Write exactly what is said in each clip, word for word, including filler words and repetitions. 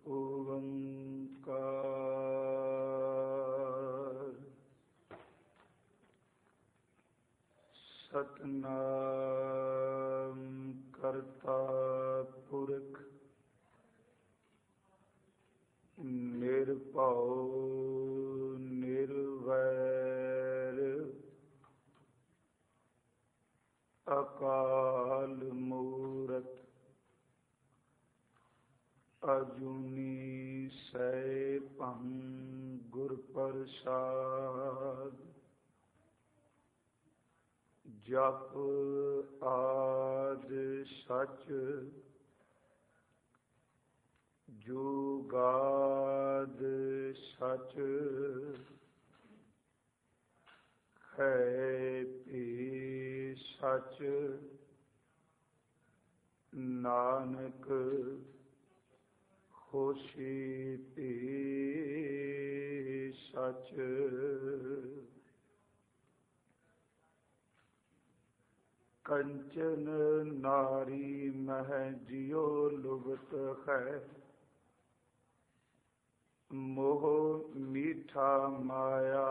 ਓੰਕਾਰ ਸਤਿਨਾਮ ਕਰਤਾ ਪੁਰਖ ਨਿਰਭਉ ਨਿਰਵੈਰ ਅਕਾਲ ਮੂਰਤ ਅਜੂਨੀ ਸੈਭੰ ਗੁਰ ਪ੍ਰਸਾਦ। ਜਪ ਆਦਿ ਸਚ ਜੁਗਾਦ ਸਚ ਹੈ ਭੀ ਸਚ ਨਾਨਕ ਹੋਸੀ ਭੀ ਸਚ। ਕੰਚਨ ਨਾਰੀ ਮਹਿ ਜਿਉ ਲੁਭਤ ਹੈ, ਮੋਹ ਮੀਠਾ ਮਾਇਆ।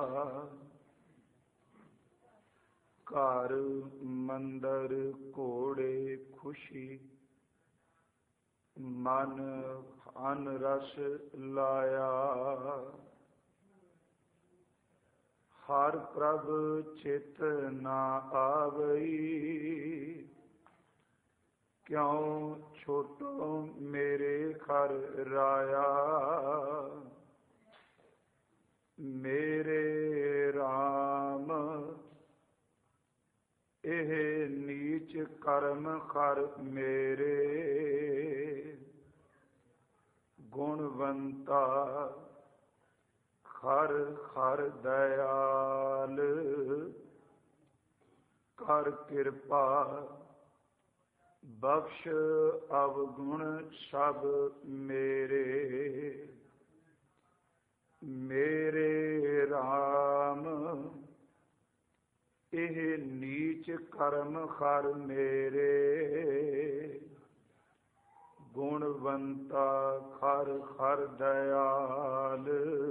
ਘਰ ਮੰਦਰ ਘੋੜੇ ਖੁਸ਼ੀ, ਮਨ ਅਨ ਰਸ ਲਾਇਆ। ਹਰ ਪ੍ਰਭ ਚਿਤ ਨਾ ਆਵਈ, ਕਿਉ ਛੋਟੋ ਮੇਰੇ ਘਰ ਰਾਇਆ। ਮੇਰੇ RAM ਇਹ ਨੀਚ ਕਰਮ ਕਰ ਮੇਰੇ, ਗੁਣਵੰਤਾ ਹਰ ਹਰ ਦਇਆਲ। ਕਰ ਕਿਰਪਾ ਬਖਸ਼ ਅਵਗੁਣ ਸਭ ਮੇਰੇ। ਮੇਰੇ RAM ਇਹ ਨੀਚ ਕਰਮ ਕਰ ਮੇਰੇ, ਗੁਣਵੰਤਾ ਹਰ ਹਰ ਦਇਆਲ।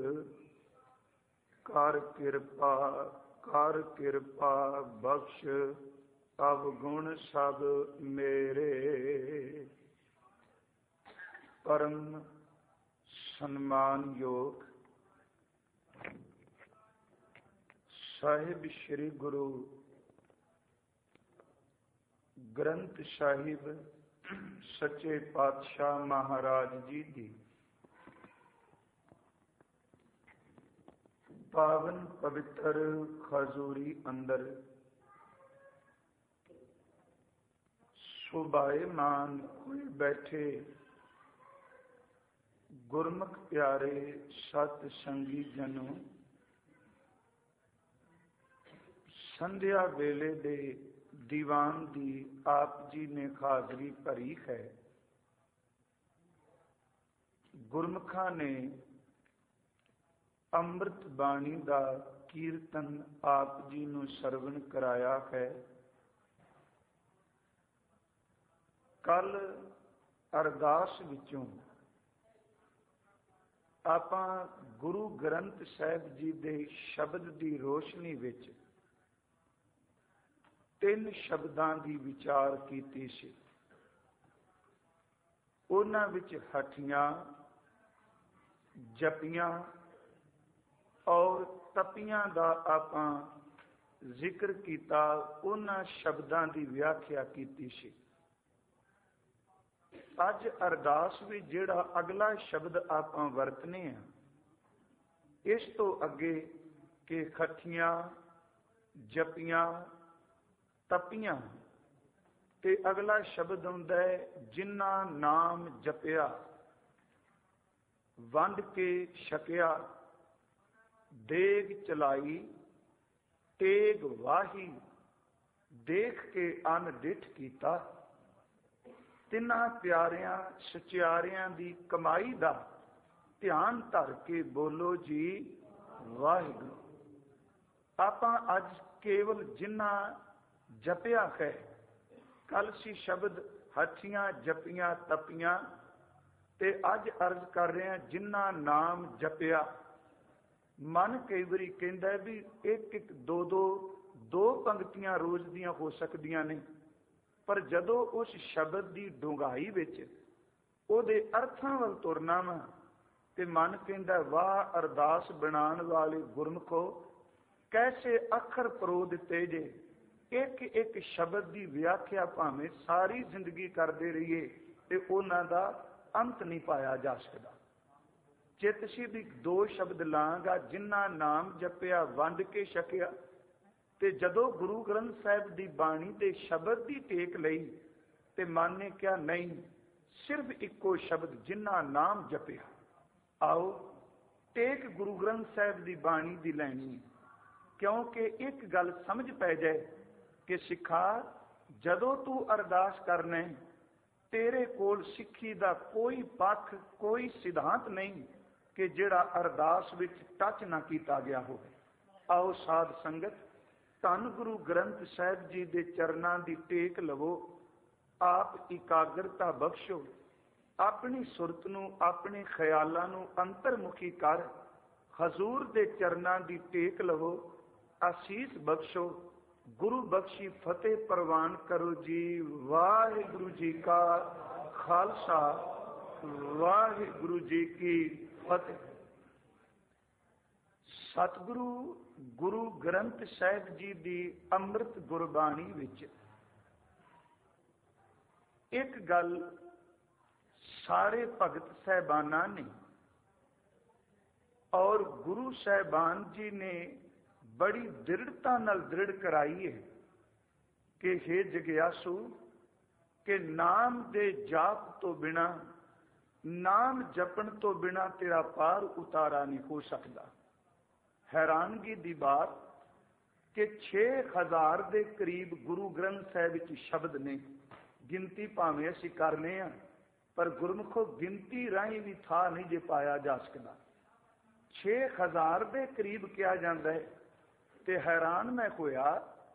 ਕਰ ਕਿਰਪਾ ਕਰ ਕਿਰਪਾ ਬਖਸ਼ ਅਵਗੁਣ ਸਭ ਮੇਰੇ। ਪਰਮ ਸਨਮਾਨਯੋਗ ਸਾਹਿਬ ਸ੍ਰੀ ਗੁਰੂ ਗ੍ਰੰਥ ਸਾਹਿਬ ਸੱਚੇ ਪਾਤਸ਼ਾਹ ਮਹਾਰਾਜ ਜੀ ਦੀ ਪਾਵਨ ਪਵਿੱਤਰ ਖਜੂਰੀ ਅੰਦਰ ਸੁਭਾਏਮਾਨ ਹੋਏ ਬੈਠੇ ਗੁਰਮੁਖ ਪਿਆਰੇ ਸਤ ਸੰਗੀ ਜਨੋ, ਸੰਧਿਆ ਵੇਲੇ ਦੇ ਦੀਵਾਨ ਦੀ ਆਪ ਜੀ ਨੇ ਹਾਜ਼ਰੀ ਭਰੀ ਹੈ। ਗੁਰਮੁਖਾਂ ਨੇ ਅੰਮ੍ਰਿਤ ਬਾਣੀ ਦਾ ਕੀਰਤਨ ਆਪ ਜੀ ਨੂੰ ਸਰਵਣ ਕਰਾਇਆ ਹੈ। ਕੱਲ ਅਰਦਾਸ ਵਿੱਚੋਂ ਆਪਾਂ ਗੁਰੂ ਗ੍ਰੰਥ ਸਾਹਿਬ ਜੀ ਦੇ ਸ਼ਬਦ ਦੀ ਰੋਸ਼ਨੀ ਵਿੱਚ ਤਿੰਨ ਸ਼ਬਦਾਂ ਦੀ ਵਿਚਾਰ ਕੀਤੀ ਸੀ। ਉਹਨਾਂ ਵਿੱਚ ਹਠੀਆਂ, ਜਪੀਆਂ ਔਰ ਤਪੀਆਂ ਦਾ ਆਪਾਂ ਜ਼ਿਕਰ ਕੀਤਾ। ਉਹਨਾਂ ਸ਼ਬਦਾਂ ਦੀ ਵਿਆਖਿਆ ਕੀਤੀ ਸੀ। ਅੱਜ ਅਰਦਾਸ ਵਿੱਚ ਜਿਹੜਾ ਅਗਲਾ ਸ਼ਬਦ ਆਪਾਂ ਵਰਤਨੇ ਆ, ਇਸ ਤੋਂ ਅੱਗੇ ਕਿ ਖੱਠੀਆਂ, ਜਪੀਆਂ, ਤਪੀਆਂ, ਤੇ ਅਗਲਾ ਸ਼ਬਦ ਹੁੰਦਾ ਹੈ ਜਿਨ੍ਹਾਂ ਨਾਮ ਜਪਿਆ, ਵੰਡ ਕੇ ਛਕਿਆ, ਦੇਗ ਚਲਾਈ, ਤੇਗ ਵਾਹੀ, ਦੇਖ ਕੇ ਅਨ ਡਿਠ ਕੀਤਾ। ਤਿੰਨਾਂ ਪਿਆਰਿਆਂ ਸਚਿਆਰਿਆਂ ਦੀ ਕਮਾਈ ਦਾ ਧਿਆਨ ਧਰ ਕੇ ਬੋਲੋ ਜੀ ਵਾਹਿਗੁਰੂ। ਆਪਾਂ ਅੱਜ ਕੇਵਲ ਜਿਨ੍ਹਾਂ ਜਪਿਆ ਹੈ, ਕੱਲ ਸੀ ਸ਼ਬਦ ਹੱਥੀਆਂ, ਜਪੀਆਂ, ਤਪੀਆਂ, ਤੇ ਅੱਜ ਅਰਜ਼ ਕਰ ਰਹੇ ਹਾਂ, ਜਿਨ੍ਹਾਂ ਨਾਮ ਜਪਿਆ। ਮਨ ਕਈ ਵਾਰੀ ਕਹਿੰਦਾ ਵੀ ਇੱਕ ਇੱਕ ਦੋ ਦੋ ਦੋ ਪੰਕਤੀਆਂ ਰੋਜ਼ ਦੀਆਂ ਹੋ ਸਕਦੀਆਂ ਨੇ, ਪਰ ਜਦੋਂ ਉਸ ਸ਼ਬਦ ਦੀ ਡੂੰਘਾਈ ਵਿੱਚ ਉਹਦੇ ਅਰਥਾਂ ਵੱਲ ਤੁਰਨਾ ਵਾ ਤੇ ਮਨ ਕਹਿੰਦਾ, ਵਾਹ ਅਰਦਾਸ ਬਣਾਉਣ ਵਾਲੇ ਗੁਰਮੁਖੋ, ਕੈਸੇ ਅੱਖਰ ਪਰੋ ਦਿੱਤੇ ਜੇ। ਇੱਕ ਇੱਕ ਸ਼ਬਦ ਦੀ ਵਿਆਖਿਆ ਭਾਵੇਂ ਸਾਰੀ ਜ਼ਿੰਦਗੀ ਕਰਦੇ ਰਹੀਏ ਤੇ ਉਹਨਾਂ ਦਾ ਅੰਤ ਨਹੀਂ ਪਾਇਆ ਜਾ ਸਕਦਾ। ਚਿੱਤ ਸਿੱਧ ਦੋ ਸ਼ਬਦ ਲਾਂਗਾ, ਜਿਨ੍ਹਾਂ ਨਾਮ ਜਪਿਆ ਵੰਡ ਕੇ ਛਕਿਆ। ਤੇ ਜਦੋਂ ਗੁਰੂ ਗ੍ਰੰਥ ਸਾਹਿਬ ਦੀ ਬਾਣੀ ਦੇ ਸ਼ਬਦ ਦੀ ਟੇਕ ਲਈ ਤੇ ਮਨ ਨੇ ਕਿਹਾ, ਨਹੀਂ, ਸਿਰਫ ਇੱਕੋ ਸ਼ਬਦ, ਜਿਨ੍ਹਾਂ ਨਾਮ ਜਪਿਆ। ਆਓ ਟੇਕ ਗੁਰੂ ਗ੍ਰੰਥ ਸਾਹਿਬ ਦੀ ਬਾਣੀ ਦੀ ਲੈਣੀ, ਕਿਉਂਕਿ ਇੱਕ ਗੱਲ ਸਮਝ ਪੈ ਜਾਏ ਕਿ ਸਿੱਖਾ, ਜਦੋਂ ਤੂੰ ਅਰਦਾਸ ਕਰਨਾ, ਤੇਰੇ ਕੋਲ ਸਿੱਖੀ ਦਾ ਕੋਈ ਪੱਖ, ਕੋਈ ਸਿਧਾਂਤ ਨਹੀਂ ਕਿ ਜਿਹੜਾ ਅਰਦਾਸ ਵਿੱਚ ਟੱਚ ਨਾ ਕੀਤਾ ਗਿਆ ਹੋਵੇ। ਆਓ ਸਾਧ ਸੰਗਤ, ਧੰਨ ਗੁਰੂ ਗ੍ਰੰਥ ਸਾਹਿਬ ਜੀ ਦੇ ਚਰਨਾਂ ਦੀ ਟੇਕ ਲਵੋ, ਆਪ ਇਕਾਗਰਤਾ ਬਖਸ਼ੋ, ਆਪਣੀ ਸੁਰਤ ਨੂੰ, ਆਪਣੇ ਖਿਆਲਾਂ ਨੂੰ ਅੰਤਰਮੁਖੀ ਕਰ, ਹਜ਼ੂਰ ਦੇ ਚਰਨਾਂ ਦੀ ਟੇਕ ਲਵੋ, ਆਸੀਸ ਬਖਸ਼ੋ, ਗੁਰੂ ਬਖਸ਼ੀ ਫਤਿਹ ਪ੍ਰਵਾਨ ਕਰੋ ਜੀ। ਵਾਹਿਗੁਰੂ ਜੀ ਕਾ ਖਾਲਸਾ, ਵਾਹਿਗੁਰੂ ਜੀ ਕੀ ਫਤਿਹ। ਸਤਿਗੁਰੂ ਗੁਰੂ ਗ੍ਰੰਥ ਸਾਹਿਬ ਜੀ ਦੀ ਅੰਮ੍ਰਿਤ ਗੁਰਬਾਣੀ ਵਿੱਚ ਇੱਕ ਗੱਲ ਸਾਰੇ ਭਗਤ ਸਾਹਿਬਾਨਾਂ ਨੇ ਔਰ ਗੁਰੂ ਸਾਹਿਬਾਨ ਜੀ ਨੇ ਬੜੀ ਦ੍ਰਿੜਤਾ ਨਾਲ ਦ੍ਰਿੜ ਕਰਾਈ ਹੈ ਕਿ ਹੇ ਜਗਿਆਸੂ, ਕਿ ਨਾਮ ਦੇ ਜਾਪ ਤੋਂ ਬਿਨਾ, ਨਾਮ ਜਪਣ ਤੋਂ ਬਿਨਾ ਤੇਰਾ ਪਾਰ ਉਤਾਰਾ ਨਹੀਂ ਹੋ ਸਕਦਾ। ਹੈਰਾਨਗੀ ਦੀ ਬਾਤ ਕਿ ਛੇ ਹਜ਼ਾਰ ਦੇ ਕਰੀਬ ਗੁਰੂ ਗ੍ਰੰਥ ਸਾਹਿਬ ਵਿੱਚ ਸ਼ਬਦ ਨੇ। ਗਿਣਤੀ ਭਾਵੇਂ ਅਸੀਂ ਕਰਨੇ ਆ, ਪਰ ਗੁਰਮੁਖੋ ਗਿਣਤੀ ਰਾਹੀਂ ਵੀ ਥਾਂ ਨਹੀਂ ਜੇ ਪਾਇਆ ਜਾ ਸਕਦਾ। ਛੇ ਹਜ਼ਾਰ ਦੇ ਕਰੀਬ ਕਿਹਾ ਜਾਂਦਾ ਹੈ। ਤੇ ਹੈਰਾਨ ਮੈਂ ਹੋਇਆ,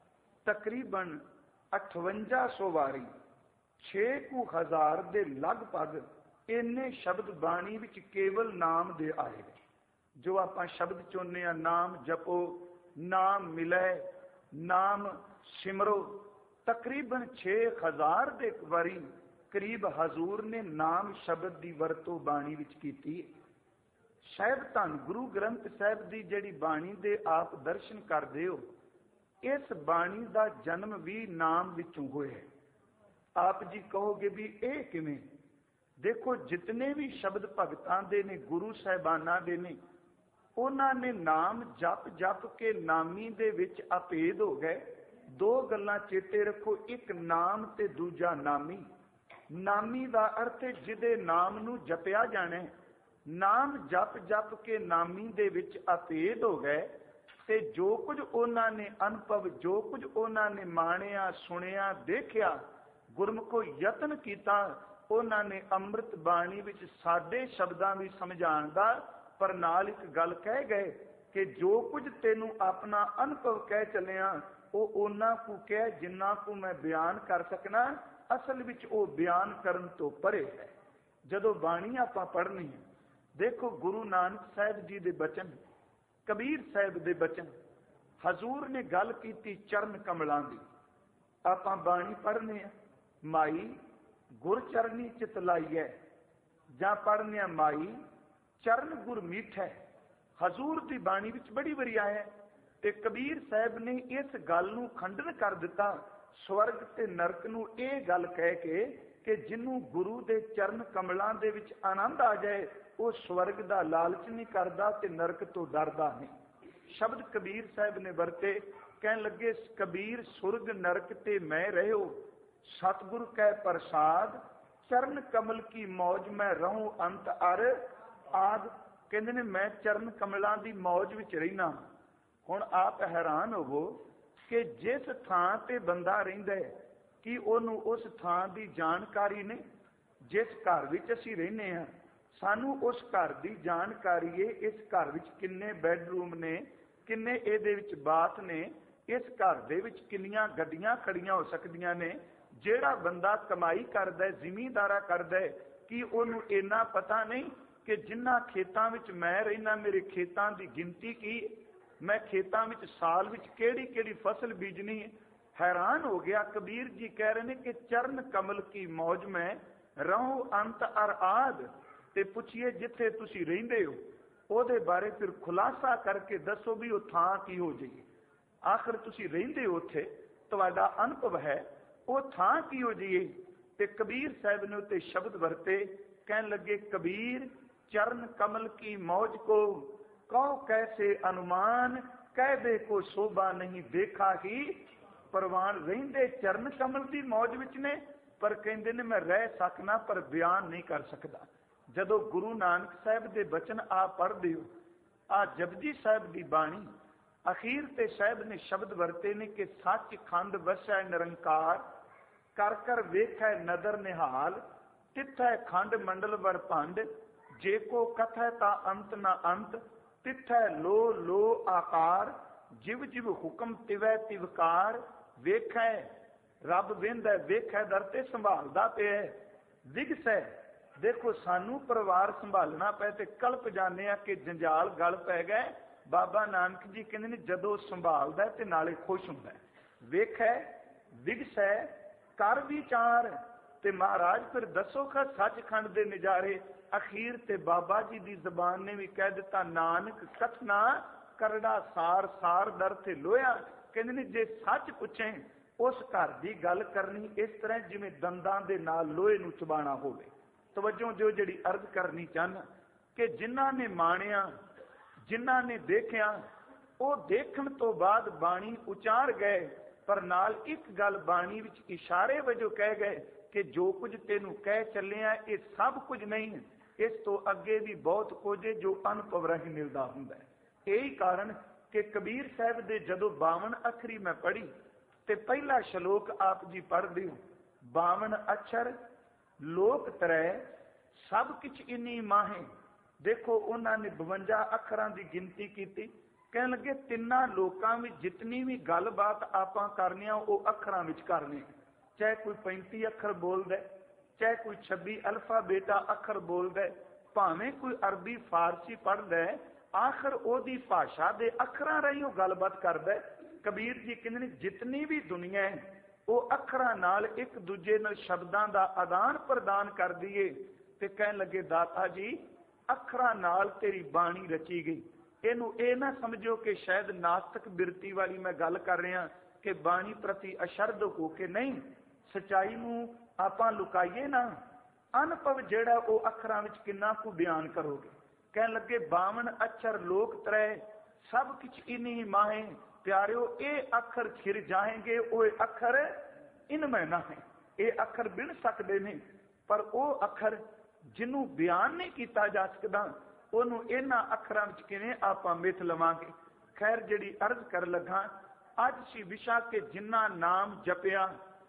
ਤਕਰੀਬਨ ਅਠਵੰਜਾ ਸੌ ਵਾਰੀ, ਛੇ ਕੁ ਹਜ਼ਾਰ ਦੇ ਲਗਭਗ ਇੰਨੇ ਸ਼ਬਦ ਬਾਣੀ ਵਿੱਚ ਕੇਵਲ ਨਾਮ ਦੇ ਆਏ। ਜੋ ਆਪਾਂ ਸ਼ਬਦ ਚੁਣਨੇ ਆ, ਨਾਮ ਜਪੋ, ਨਾਮ ਮਿਲੇ, ਨਾਮ ਸਿਮਰੋ, ਤਕਰੀਬਨ ਛੇ ਹਜ਼ਾਰ ਦੇ ਵਾਰੀ ਕਰੀਬ ਹਜ਼ੂਰ ਨੇ ਨਾਮ ਸ਼ਬਦ ਦੀ ਵਰਤੋਂ ਬਾਣੀ ਵਿੱਚ ਕੀਤੀ। ਸ਼ਾਇਦ ਧੰਨ ਗੁਰੂ ਗ੍ਰੰਥ ਸਾਹਿਬ ਦੀ ਜਿਹੜੀ ਬਾਣੀ ਦੇ ਆਪ ਦਰਸ਼ਨ ਕਰਦੇ ਹੋ, ਇਸ ਬਾਣੀ ਦਾ ਜਨਮ ਵੀ ਨਾਮ ਵਿੱਚੋਂ ਹੋਇਆ। ਆਪ ਜੀ ਕਹੋਗੇ ਵੀ ਇਹ ਕਿਵੇਂ? ਦੇਖੋ, ਜਿਤਨੇ ਵੀ ਸ਼ਬਦ ਭਗਤਾਂ ਦੇ ਨੇ, ਗੁਰੂ ਸਾਹਿਬਾਨਾਂ ਦੇ ਨੇ, ਉਹਨਾਂ ਨੇ ਨਾਮ ਜਪ ਜਪ ਕੇ ਨਾਮੀ ਦੇ ਵਿੱਚ ਅਭੇਦ ਹੋ ਗਏ। ਦੋ ਗੱਲਾਂ ਚੇਤੇ ਰੱਖੋ, ਇੱਕ ਨਾਮ ਤੇ ਦੂਜਾ ਨਾਮੀ। ਨਾਮੀ ਦਾ ਅਰਥ ਹੈ ਜਿਹਦੇ ਨਾਮ ਨੂੰ ਜਪਿਆ ਜਾਣਾ। ਨਾਮ ਜਪ ਜਪ ਕੇ ਨਾਮੀ ਦੇ ਵਿੱਚ ਅਭੇਦ ਹੋ ਗਏ ਤੇ ਜੋ ਕੁਝ ਉਹਨਾਂ ਨੇ ਅਨੁਭਵ, ਜੋ ਕੁਝ ਉਹਨਾਂ ਨੇ ਮਾਣਿਆ, ਸੁਣਿਆ, ਦੇਖਿਆ, ਗੁਰਮੁਖੋ ਯਤਨ ਕੀਤਾ, ਉਹਨਾਂ ਨੇ ਅੰਮ੍ਰਿਤ ਬਾਣੀ ਵਿੱਚ ਸਾਡੇ ਸ਼ਬਦਾਂ ਵੀ ਸਮਝਾਉਣ ਦਾ, ਪਰ ਨਾਲ ਇੱਕ ਗੱਲ ਕਹਿ ਗਏ ਕਿ ਜੋ ਕੁਝ ਤੈਨੂੰ ਆਪਣਾ ਅਨੁਭਵ ਕਹਿ ਚੱਲਿਆ, ਉਹ ਉਹਨਾਂ ਕੁ ਕਹਿ ਜਿੰਨਾ ਕੁ ਮੈਂ ਬਿਆਨ ਕਰ ਸਕਣਾ। ਅਸਲ ਵਿੱਚ ਉਹ ਬਿਆਨ ਕਰਨ ਤੋਂ ਪਰੇ ਹੈ। ਜਦੋਂ ਬਾਣੀ ਆਪਾਂ ਪੜ੍ਹਨੀ ਹੈ, ਦੇਖੋ ਗੁਰੂ ਨਾਨਕ ਸਾਹਿਬ ਜੀ ਦੇ ਬਚਨ, ਕਬੀਰ ਸਾਹਿਬ ਦੇ ਬਚਨ, ਹਜ਼ੂਰ ਨੇ ਗੱਲ ਕੀਤੀ ਚਰਨ ਕਮਲਾਂ ਦੀ। ਆਪਾਂ ਬਾਣੀ ਪੜ੍ਹਨੇ ਆ, ਮਾਈ ਗੁਰ ਚਰਨੀ ਚਿਤ ਲਾਈਐ, ਜਾਂ ਪੜ੍ਹਨੇ ਆ ਮਾਈ ਚਰਨ ਗੁਰ ਮੀਠੈ। ਹਜ਼ੂਰ ਦੀ ਬਾਣੀ ਵਿੱਚ ਬੜੀ ਵਾਰੀ ਆਇਆ ਤੇ ਕਬੀਰ ਸਾਹਿਬ ਨੇ ਇਸ ਗੱਲ ਨੂੰ ਖੰਡਨ ਕਰ ਦਿੱਤਾ, ਸਵਰਗ ਤੇ ਨਰਕ ਨੂੰ ਇਹ ਗੱਲ ਕਹਿ ਕੇ ਕਿ ਜਿਹਨੂੰ ਗੁਰੂ ਦੇ ਚਰਨ ਕਮਲਾਂ ਦੇ ਵਿੱਚ ਆਨੰਦ ਆ ਜਾਏ, ਉਹ ਸਵਰਗ ਦਾ ਲਾਲਚ ਨਹੀਂ ਕਰਦਾ ਤੇ ਨਰਕ ਤੋਂ ਡਰਦਾ ਨਹੀਂ। ਸ਼ਬਦ ਕਬੀਰ ਸਾਹਿਬ ਨੇ ਵਰਤੇ, ਕਹਿਣ ਲੱਗੇ, ਕਬੀਰ ਸੁਰਗ ਨਰਕ ਤੇ ਮੈਂ ਰਹਿਓ, ਸਤਿਗੁਰ ਕੈ ਪ੍ਰਸਾਦ, ਚਰਨ ਕਮਲ ਕੀ ਮੌਜ ਮੈਂ ਰਹੂੰ ਅੰਤ ਅਰ ਆਦ। ਕਹਿੰਦੇ ਨੇ ਮੈਂ ਚਰਨ ਕਮਲਾਂ ਦੀ ਮੌਜ ਵਿੱਚ ਰਹਿਣਾ। ਹੁਣ ਆਪ ਹੈਰਾਨ ਹੋਵੋ ਕਿ ਜਿਸ ਥਾਂ ਤੇ ਬੰਦਾ ਰਹਿੰਦਾ ਹੈ, ਕਿ ਉਹਨੂੰ ਉਸ ਥਾਂ ਦੀ ਜਾਣਕਾਰੀ ਨਹੀਂ? ਜਿਸ ਘਰ ਵਿੱਚ ਅਸੀਂ ਰਹਿੰਦੇ ਹਾਂ, ਸਾਨੂੰ ਉਸ ਘਰ ਦੀ ਜਾਣਕਾਰੀ ਹੈ। ਇਸ ਘਰ ਵਿੱਚ ਕਿੰਨੇ ਬੈੱਡਰੂਮ ਨੇ, ਕਿੰਨੇ ਇਹਦੇ ਵਿੱਚ ਬਾਥ ਨੇ, ਇਸ ਘਰ ਦੇ ਵਿੱਚ ਕਿੰਨੀਆਂ ਗੱਡੀਆਂ ਖੜੀਆਂ ਹੋ ਸਕਦੀਆਂ ਨੇ। ਜਿਹੜਾ ਬੰਦਾ ਕਮਾਈ ਕਰਦਾ, ਜ਼ਿਮੀਂਦਾਰਾ ਕਰਦਾ, कि ਉਹਨੂੰ ਇੰਨਾ ਪਤਾ ਨਹੀਂ ਕਿ ਜਿੰਨਾ ਖੇਤਾਂ ਵਿੱਚ ਮੈਂ ਰਹਿਣਾ ਮੇਰੇ ਖੇਤਾਂ ਦੀ ਗਿਣਤੀ ਕੀ, ਮੈਂ ਖੇਤਾਂ ਵਿੱਚ ਸਾਲ ਵਿੱਚ ਕਿਹੜੀ ਕਿਹੜੀ ਫਸਲ ਬੀਜਣੀ ਹੈ। हैरान हो गया। कबीर जी कह रहे हैं कि चरण कमल की मौज में रहो अंत अर आद, ते पुछिए जिथे तुसी रहिंदे हो ਉਹਦੇ ਬਾਰੇ ਫਿਰ ਖੁਲਾਸਾ ਕਰਕੇ ਦੱਸੋ ਵੀ ਉਹ ਥਾਂ ਕੀ ਹੋ ਜਾਈਏ। ਆਖਰ ਤੁਸੀਂ ਰਹਿੰਦੇ ਹੋ ਉੱਥੇ, ਤੁਹਾਡਾ ਅਨੁਭਵ ਹੈ, ਉਹ ਥਾਂ ਕੀ ਹੋ ਜਾਈਏ। ਤੇ ਕਬੀਰ ਸਾਹਿਬ ਨੇ ਉੱਤੇ ਸ਼ਬਦ ਵਰਤੇ, ਕਹਿਣ ਲੱਗੇ ਕਬੀਰ ਚਰਨ ਕਮਲ ਕੀ ਮੌਜ ਕੋ ਕਹੋ ਕੈਸੇ ਅਨੁਮਾਨ, ਕਹਿ ਦੇ ਕੋ ਸ਼ੋਭਾ ਨਹੀਂ ਦੇਖਾ ਹੀ ਪ੍ਰਵਾਨ। ਰਹਿੰਦੇ ਚਰਨ ਕਮਲ ਦੀ ਮੌਜ ਵਿੱਚ ਨੇ, ਪਰ ਕਹਿੰਦੇ ਨੇ ਮੈਂ ਰਹਿ ਸਕਣਾ ਪਰ ਬਿਆਨ ਨਹੀਂ ਕਰ ਸਕਦਾ। ਜਦੋਂ ਗੁਰੂ ਨਾਨਕ ਸਾਹਿਬ ਦੇ ਬਚਨ ਆ ਪੜ੍ਹਦੇ ਹੋ, ਆ ਜਪਜੀ ਸਾਹਿਬ ਦੀ ਬਾਣੀ ਅਖੀਰ ਤੇ ਸਾਹਿਬ ਨੇ ਸ਼ਬਦ ਵਰਤੇ ਨੇ ਕਿ ਸੱਚ ਖੰਡ ਵਸੈ ਨਿਰੰਕਾਰ, ਕਰ ਕਰ ਵੇਖੈ ਨਦਰ ਨਿਹਾਲ, ਤਿੱਥੈ ਖੰਡ ਮੰਡਲ ਵਰ ਭੰਡ, ਜੇ ਕੋ ਕਥੈ ਤਾ ਅੰਤ ਨਾ ਅੰਤ, ਤਿੱਥੈ ਲੋ ਲੋ ਆਕਾਰ, ਜਿਵ ਜਿਵ ਹੁਕਮ ਤਿਵੈ ਤਿਵਕਾਰ, ਵੇਖੈ ਰੱਬ ਵੇਂਦਾ ਵੇਖੈ ਦਰ ਤੇ ਸੰਭਾਲਦਾ ਪਿਆ। ਵਿਗਸੈ ਦੇਖੋ ਸਾਨੂੰ ਪਰਿਵਾਰ ਸੰਭਾਲਣਾ ਪਏ ਤੇ ਕਲਪ ਜਾਂਦੇ ਆ ਕਿ ਜੰਜਾਲ ਗਲ ਪੈ ਗਏ। ਬਾਬਾ ਨਾਨਕ ਜੀ ਕਹਿੰਦੇ ਨੇ ਜਦੋਂ ਸੰਭਾਲਦਾ ਤੇ ਨਾਲੇ ਖੁਸ਼ ਹੁੰਦਾ। ਵੇਖੈ ਵਿਗਸੈ ਕਰ ਵਿਚਾਰ, ਤੇ ਮਹਾਰਾਜ ਫਿਰ ਦੱਸੋ ਖਾ ਸੱਚਖੰਡ ਦੇ ਨਜ਼ਾਰੇ। ਅਖੀਰ ਤੇ ਬਾਬਾ ਜੀ ਦੀ ਜ਼ਬਾਨ ਨੇ ਵੀ ਕਹਿ ਦਿੱਤਾ ਨਾਨਕ ਕਥਨਾ ਕਰੜਾ ਸਾਰ ਸਾਰ ਦਰ ਤੇ ਲੋਇਆ। ਕਹਿੰਦੇ ਨੇ ਜੇ ਸੱਚ ਪੁੱਛੇ ਉਸ ਘਰ ਦੀ ਗੱਲ ਕਰਨੀ ਇਸ ਤਰ੍ਹਾਂ ਜਿਵੇਂ ਦੰਦਾਂ ਦੇ ਨਾਲ ਲੋਹੇ ਨੂੰ ਚਬਾਣਾ ਹੋਵੇ। ਤਵੱਜੋ ਜੋ ਜਿਹੜੀ ਅਰਜ਼ ਕਰਨੀ ਚਾਹੁੰਦਾ ਕਿ ਜਿਨ੍ਹਾਂ ਨੇ ਮਾਣਿਆ, ਜਿਨ੍ਹਾਂ ਨੇ ਦੇਖਿਆ, ਉਹ ਦੇਖਣ ਤੋਂ ਬਾਅਦ ਬਾਣੀ ਉਚਾਰ ਗਏ, ਪਰ ਨਾਲ ਇੱਕ ਗੱਲ ਬਾਣੀ ਵਿੱਚ ਇਸ਼ਾਰੇ ਵਜੋਂ ਕਹਿ ਗਏ ਕਿ ਜੋ ਕੁਝ ਤੈਨੂੰ ਕਹਿ ਚੱਲਿਆ ਇਹ ਸਭ ਕੁਝ ਨਹੀਂ, ਇਸ ਤੋਂ ਅੱਗੇ ਵੀ ਬਹੁਤ ਕੁਝ ਹੈ ਜੋ ਅਨੁਭਵ ਰਾਹੀਂ ਮਿਲਦਾ ਹੁੰਦਾ ਹੈ। ਇਹੀ ਕਾਰਨ ਕਿ ਕਬੀਰ ਸਾਹਿਬ ਦੇ ਜਦੋਂ ਬਾਵਨ ਅੱਖਰੀ ਮੈਂ ਪੜ੍ਹੀ ਤੇ ਪਹਿਲਾ ਸ਼ਲੋਕ ਆਪ ਜੀ ਪੜ੍ਹਦੇ ਹੋ, ਬਾਵਨ ਅੱਖਰ ਲੋਕ ਤਰੈ ਸਭ ਕਿਛ ਇਨੀ ਮਾਹੇ। ਦੇਖੋ ਉਹਨਾਂ ਨੇ ਬਵੰਜਾ ਅੱਖਰਾਂ ਦੀ ਗਿਣਤੀ ਕੀਤੀ। ਕਹਿਣ ਲੱਗੇ ਤਿੰਨਾਂ ਲੋਕਾਂ ਵਿੱਚ ਜਿਤਨੀ ਵੀ ਗੱਲਬਾਤ ਆਪਾਂ ਕਰਨੀ ਆ ਉਹ ਅੱਖਰਾਂ ਵਿੱਚ ਕਰਨੀ, ਚਾਹੇ ਕੋਈ ਪੈਂਤੀ ਅੱਖਰ ਬੋਲਦਾ, ਚਾਹੇ ਕੋਈ ਛੱਬੀ ਅਲਫਾ ਬੇਟਾ ਅੱਖਰ ਬੋਲਦਾ, ਭਾਵੇਂ ਕੋਈ ਅਰਬੀ ਫਾਰਸੀ ਪੜ੍ਹਦਾ, ਆਖਰ ਉਹਦੀ ਭਾਸ਼ਾ ਦੇ ਅੱਖਰਾਂ ਰਾਹੀਂ ਉਹ ਗੱਲਬਾਤ ਕਰਦਾ। ਕਬੀਰ ਜੀ ਕਹਿੰਦੇ ਨੇ ਜਿਤਨੀ ਵੀ ਦੁਨੀਆ ਹੈ ਉਹ ਅੱਖਰਾਂ ਨਾਲ ਇੱਕ ਦੂਜੇ ਨਾਲ ਸ਼ਬਦਾਂ ਦਾ ਆਦਾਨ ਪ੍ਰਦਾਨ ਕਰਦੀ ਏ। ਤੇ ਕਹਿਣ ਲੱਗੇ ਦਾਤਾ ਜੀ ਅੱਖਰਾਂ ਨਾਲ ਤੇਰੀ ਬਾਣੀ ਰਚੀ ਗਈ। ਇਹਨੂੰ ਇਹ ਨਾ ਸਮਝੋ ਕਿ ਸ਼ਾਇਦ ਨਾਸਤਕ ਬਿਰਤੀ ਵਾਲੀ ਮੈਂ ਗੱਲ ਕਰ ਰਿਹਾ ਕਿ ਬਾਣੀ ਪ੍ਰਤੀ ਅਸ਼ਰਦ ਹੋ ਕੇ, ਨਹੀਂ, ਸਚਾਈ ਨੂੰ ਆਪਾਂ ਲੁਕਾਈਏ ਨਾ। ਅਨੁਭਵ ਜਿਹੜਾ ਉਹ ਅੱਖਰਾਂ ਵਿੱਚ ਕਿੰਨਾ ਕੁ ਬਿਆਨ ਕਰੋਗੇ। ਕਹਿਣ ਲੱਗੇ ਬਾਵਨ ਅੱਖਰ ਲੋਕ ਤਰੈ ਸਭ ਕਿਛ ਇਨੀ ਮਾਹੇ। ਪਿਆਰਿਓ ਇਹ ਅੱਖਰ ਖਿਰ ਜਾਏਂਗੇ, ਉਹ ਅੱਖਰ ਇਨਮੈ ਨਾ ਹੈ। ਇਹ ਅੱਖਰ ਬਿਨ ਸਕਦੇ ਨੇ, ਪਰ ਉਹ ਅੱਖਰ ਜਿਹਨੂੰ ਬਿਆਨ ਨਹੀਂ ਕੀਤਾ ਜਾ ਸਕਦਾ ਉਹਨੂੰ ਇਹਨਾਂ ਅੱਖਰਾਂ ਵਿੱਚ ਕਿਵੇਂ ਆਪਾਂ ਮਿਥ ਲਵਾਂਗੇ। ਖੈਰ ਜਿਹੜੀ ਅਰਜ਼ ਕਰ ਲੱਗਾ ਅੱਜ ਸੀ ਵਿਸ਼ਾ ਕਿ ਜਿੰਨਾ ਨਾਮ ਜਪਿਆ,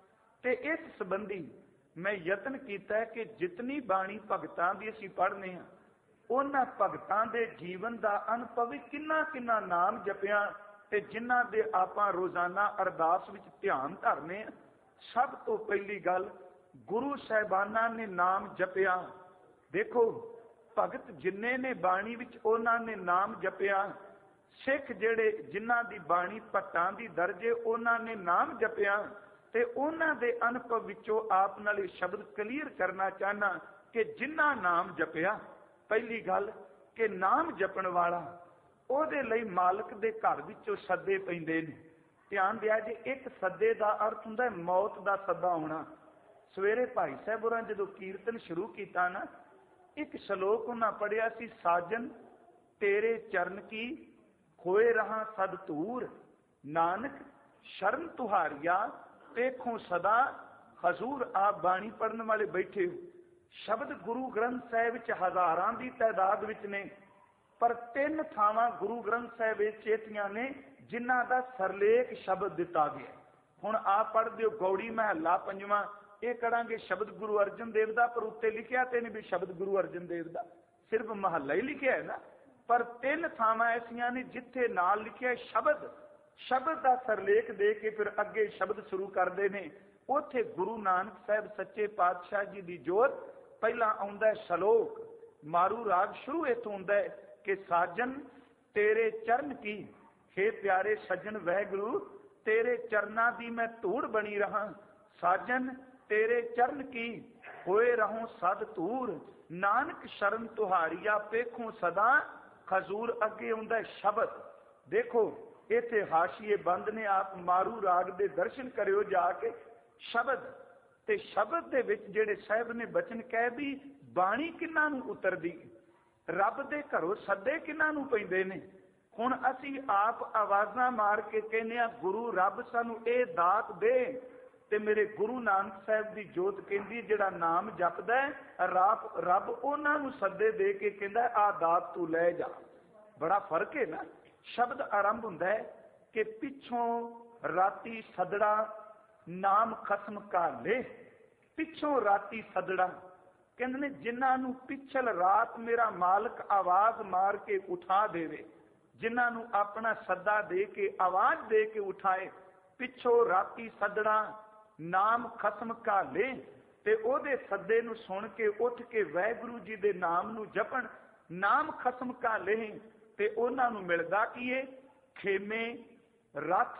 ਤੇ ਇਸ ਸੰਬੰਧੀ ਮੈਂ ਯਤਨ ਕੀਤਾ ਕਿ ਜਿਤਨੀ ਬਾਣੀ ਭਗਤਾਂ ਦੀ ਅਸੀਂ ਪੜ੍ਹਨੇ ਆ ਉਹਨਾਂ ਭਗਤਾਂ ਦੇ ਜੀਵਨ ਦਾ ਅਨੁਭਵ ਕਿੰਨਾ ਕਿੰਨਾ ਨਾਮ ਜਪਿਆ ਤੇ ਜਿਨ੍ਹਾਂ ਦੇ ਆਪਾਂ ਰੋਜ਼ਾਨਾ ਅਰਦਾਸ ਵਿੱਚ ਧਿਆਨ ਧਰਨੇ ਆ। ਸਭ ਤੋਂ ਪਹਿਲੀ ਗੱਲ ਗੁਰੂ ਸਾਹਿਬਾਨਾਂ ਨੇ ਨਾਮ ਜਪਿਆ। ਦੇਖੋ ਭਗਤ ਜਿੰਨੇ ਨੇ ਬਾਣੀ ਵਿੱਚ ਉਹਨਾਂ ਨੇ ਨਾਮ ਜਪਿਆ। ਸਿੱਖ ਜਿਹੜੇ ਜਿਨ੍ਹਾਂ ਦੀ ਬਾਣੀ ਭੱਟਾਂ ਦੀ ਦਰਜੇ ਉਹਨਾਂ ਨੇ ਨਾਮ ਜਪਿਆ। ਤੇ ਉਹਨਾਂ ਦੇ ਅਨੁਭਵ ਵਿੱਚੋਂ ਆਪ ਨਾਲ ਇਹ ਸ਼ਬਦ ਕਲੀਅਰ ਕਰਨਾ ਚਾਹਨਾ ਕਿ ਜਿਨ੍ਹਾਂ ਨਾਮ ਜਪਿਆ, ਪਹਿਲੀ ਗੱਲ ਕਿ ਨਾਮ ਜਪਣ ਵਾਲਾ ਉਹਦੇ ਲਈ ਮਾਲਕ ਦੇ ਘਰ ਵਿੱਚੋਂ ਸੱਦੇ ਪੈਂਦੇ ਨੇ। ਧਿਆਨ ਦਿਆ ਜੇ ਇੱਕ ਸੱਦੇ ਦਾ ਅਰਥ ਹੁੰਦਾ ਮੌਤ ਦਾ ਸੱਦਾ ਆਉਣਾ। ਸਵੇਰੇ ਭਾਈ ਸਾਹਿਬ ਹੋਰਾਂ ਜਦੋਂ ਕੀਰਤਨ ਸ਼ੁਰੂ ਕੀਤਾ ਨਾ, ਇੱਕ ਸ਼ਲੋਕ ਉਹਨਾਂ ਪੜ੍ਹਿਆ ਸੀ, ਸਾਜਨ ਤੇਰੇ ਚਰਨ ਕੀ ਖੋਏ ਰਹਾ ਸਦ ਧੂਰ, ਨਾਨਕ ਸ਼ਰਨ ਤੁਹਾਰੀਆ ਦੇਖੋ ਸਦਾ ਹਜ਼ੂਰ। ਆਪ ਬਾਣੀ ਪੜ੍ਹਨ ਵਾਲੇ ਬੈਠੇ ਹੋ, ਸ਼ਬਦ ਗੁਰੂ ਗ੍ਰੰਥ ਸਾਹਿਬ ਵਿੱਚ ਹਜ਼ਾਰਾਂ ਦੀ ਤਾਦਾਦ ਵਿੱਚ ਨੇ, ਪਰ ਤਿੰਨ ਥਾਵਾਂ ਗੁਰੂ ਗ੍ਰੰਥ ਸਾਹਿਬ ਵਿੱਚ ਚੇਤੀਆਂ ਨੇ ਜਿਨ੍ਹਾਂ ਦਾ ਸਰਲੇਖ ਸ਼ਬਦ ਦਿੱਤਾ ਗਿਆ। ਹੁਣ ਆਪ ਪੜ੍ਹਦੇ ਹੋ ਗੌੜੀ ਮਹੱਲਾ ਪੰਜਵਾਂ, ਇਹ ਕਰਾਂਗੇ ਸ਼ਬਦ ਗੁਰੂ ਅਰਜਨ ਦੇਵ ਦਾ, ਪਰ ਉੱਤੇ ਲਿਖਿਆ ਤੇ ਨਹੀਂ ਵੀ ਸ਼ਬਦ ਗੁਰੂ ਅਰਜਨ ਦੇਵ ਦਾ, ਸਿਰਫ ਮਹੱਲਾ ਹੀ ਲਿਖਿਆ ਹੈ ਨਾ। ਪਰ ਤਿੰਨ ਥਾਵਾਂ ਐਸੀਆਂ ਨੇ ਜਿੱਥੇ ਨਾਲ ਲਿਖਿਆ ਸ਼ਬਦ, ਸ਼ਬਦ ਦਾ ਸਰਲੇਖ ਦੇ ਕੇ ਫਿਰ ਅੱਗੇ ਸ਼ਬਦ ਸ਼ੁਰੂ ਕਰਦੇ ਨੇ। ਉੱਥੇ ਗੁਰੂ ਨਾਨਕ ਸਾਹਿਬ ਸੱਚੇ ਪਾਤਸ਼ਾਹ ਜੀ ਦੀ ਜੋਤ पहला आउंदा है सलोक। मारू राग शुरू इथों हुंदा है कि साजन तेरे चरण की, हे प्यारे सज्जन वैगुरु तेरे चरना दी मैं धूड़ बनी रहा। साजन तेरे चरण की होए रहूं सद धूड़, नानक शरण तुहारिया पेखों सदा खजूर। अगे आउंदा है शब्द। देखो इत्थे हाशिए बंद ने, आप मारू राग दे दर्शन करियो जाके। शब्द ते शब्द दे विच जेड़े साहिब ने बचन कह भी, बाणी किन्हां नूं उतरदी, रब दे घरों सद्दे किन्हां नूं पैंदे ने। हुण असीं आप आवाज़ां मार के कहने आ गुरु रब सानू ये दात दे, ते मेरे गुरु नानक साहिब दी जोत कहंदी जिहड़ा नाम जपदा है रब रब उन्हां नूं सद्दे दे के कहंदा आ दात तू लै जा। बड़ा फर्क है ना। शब्द आरंभ हुंदा है कि पिछों राती सदड़ा नाम खसम का ले। पिछों राती सदड़ा कहंदे ने जिन्हां नूं पिछल रात मेरा मालक आवाज मार के उठा देवे, जिन्हां नूं अपना सद्दा दे के आवाज दे के उठाए। पिछों राती सदड़ा नाम खसम का ले, ते ओदे सद्दे नूं सुन के उठ के वाहिगुरू जी दे नाम नूं जपण। नाम खसम का ले ते उन्हां नूं मिलदा की है, खेमे रथ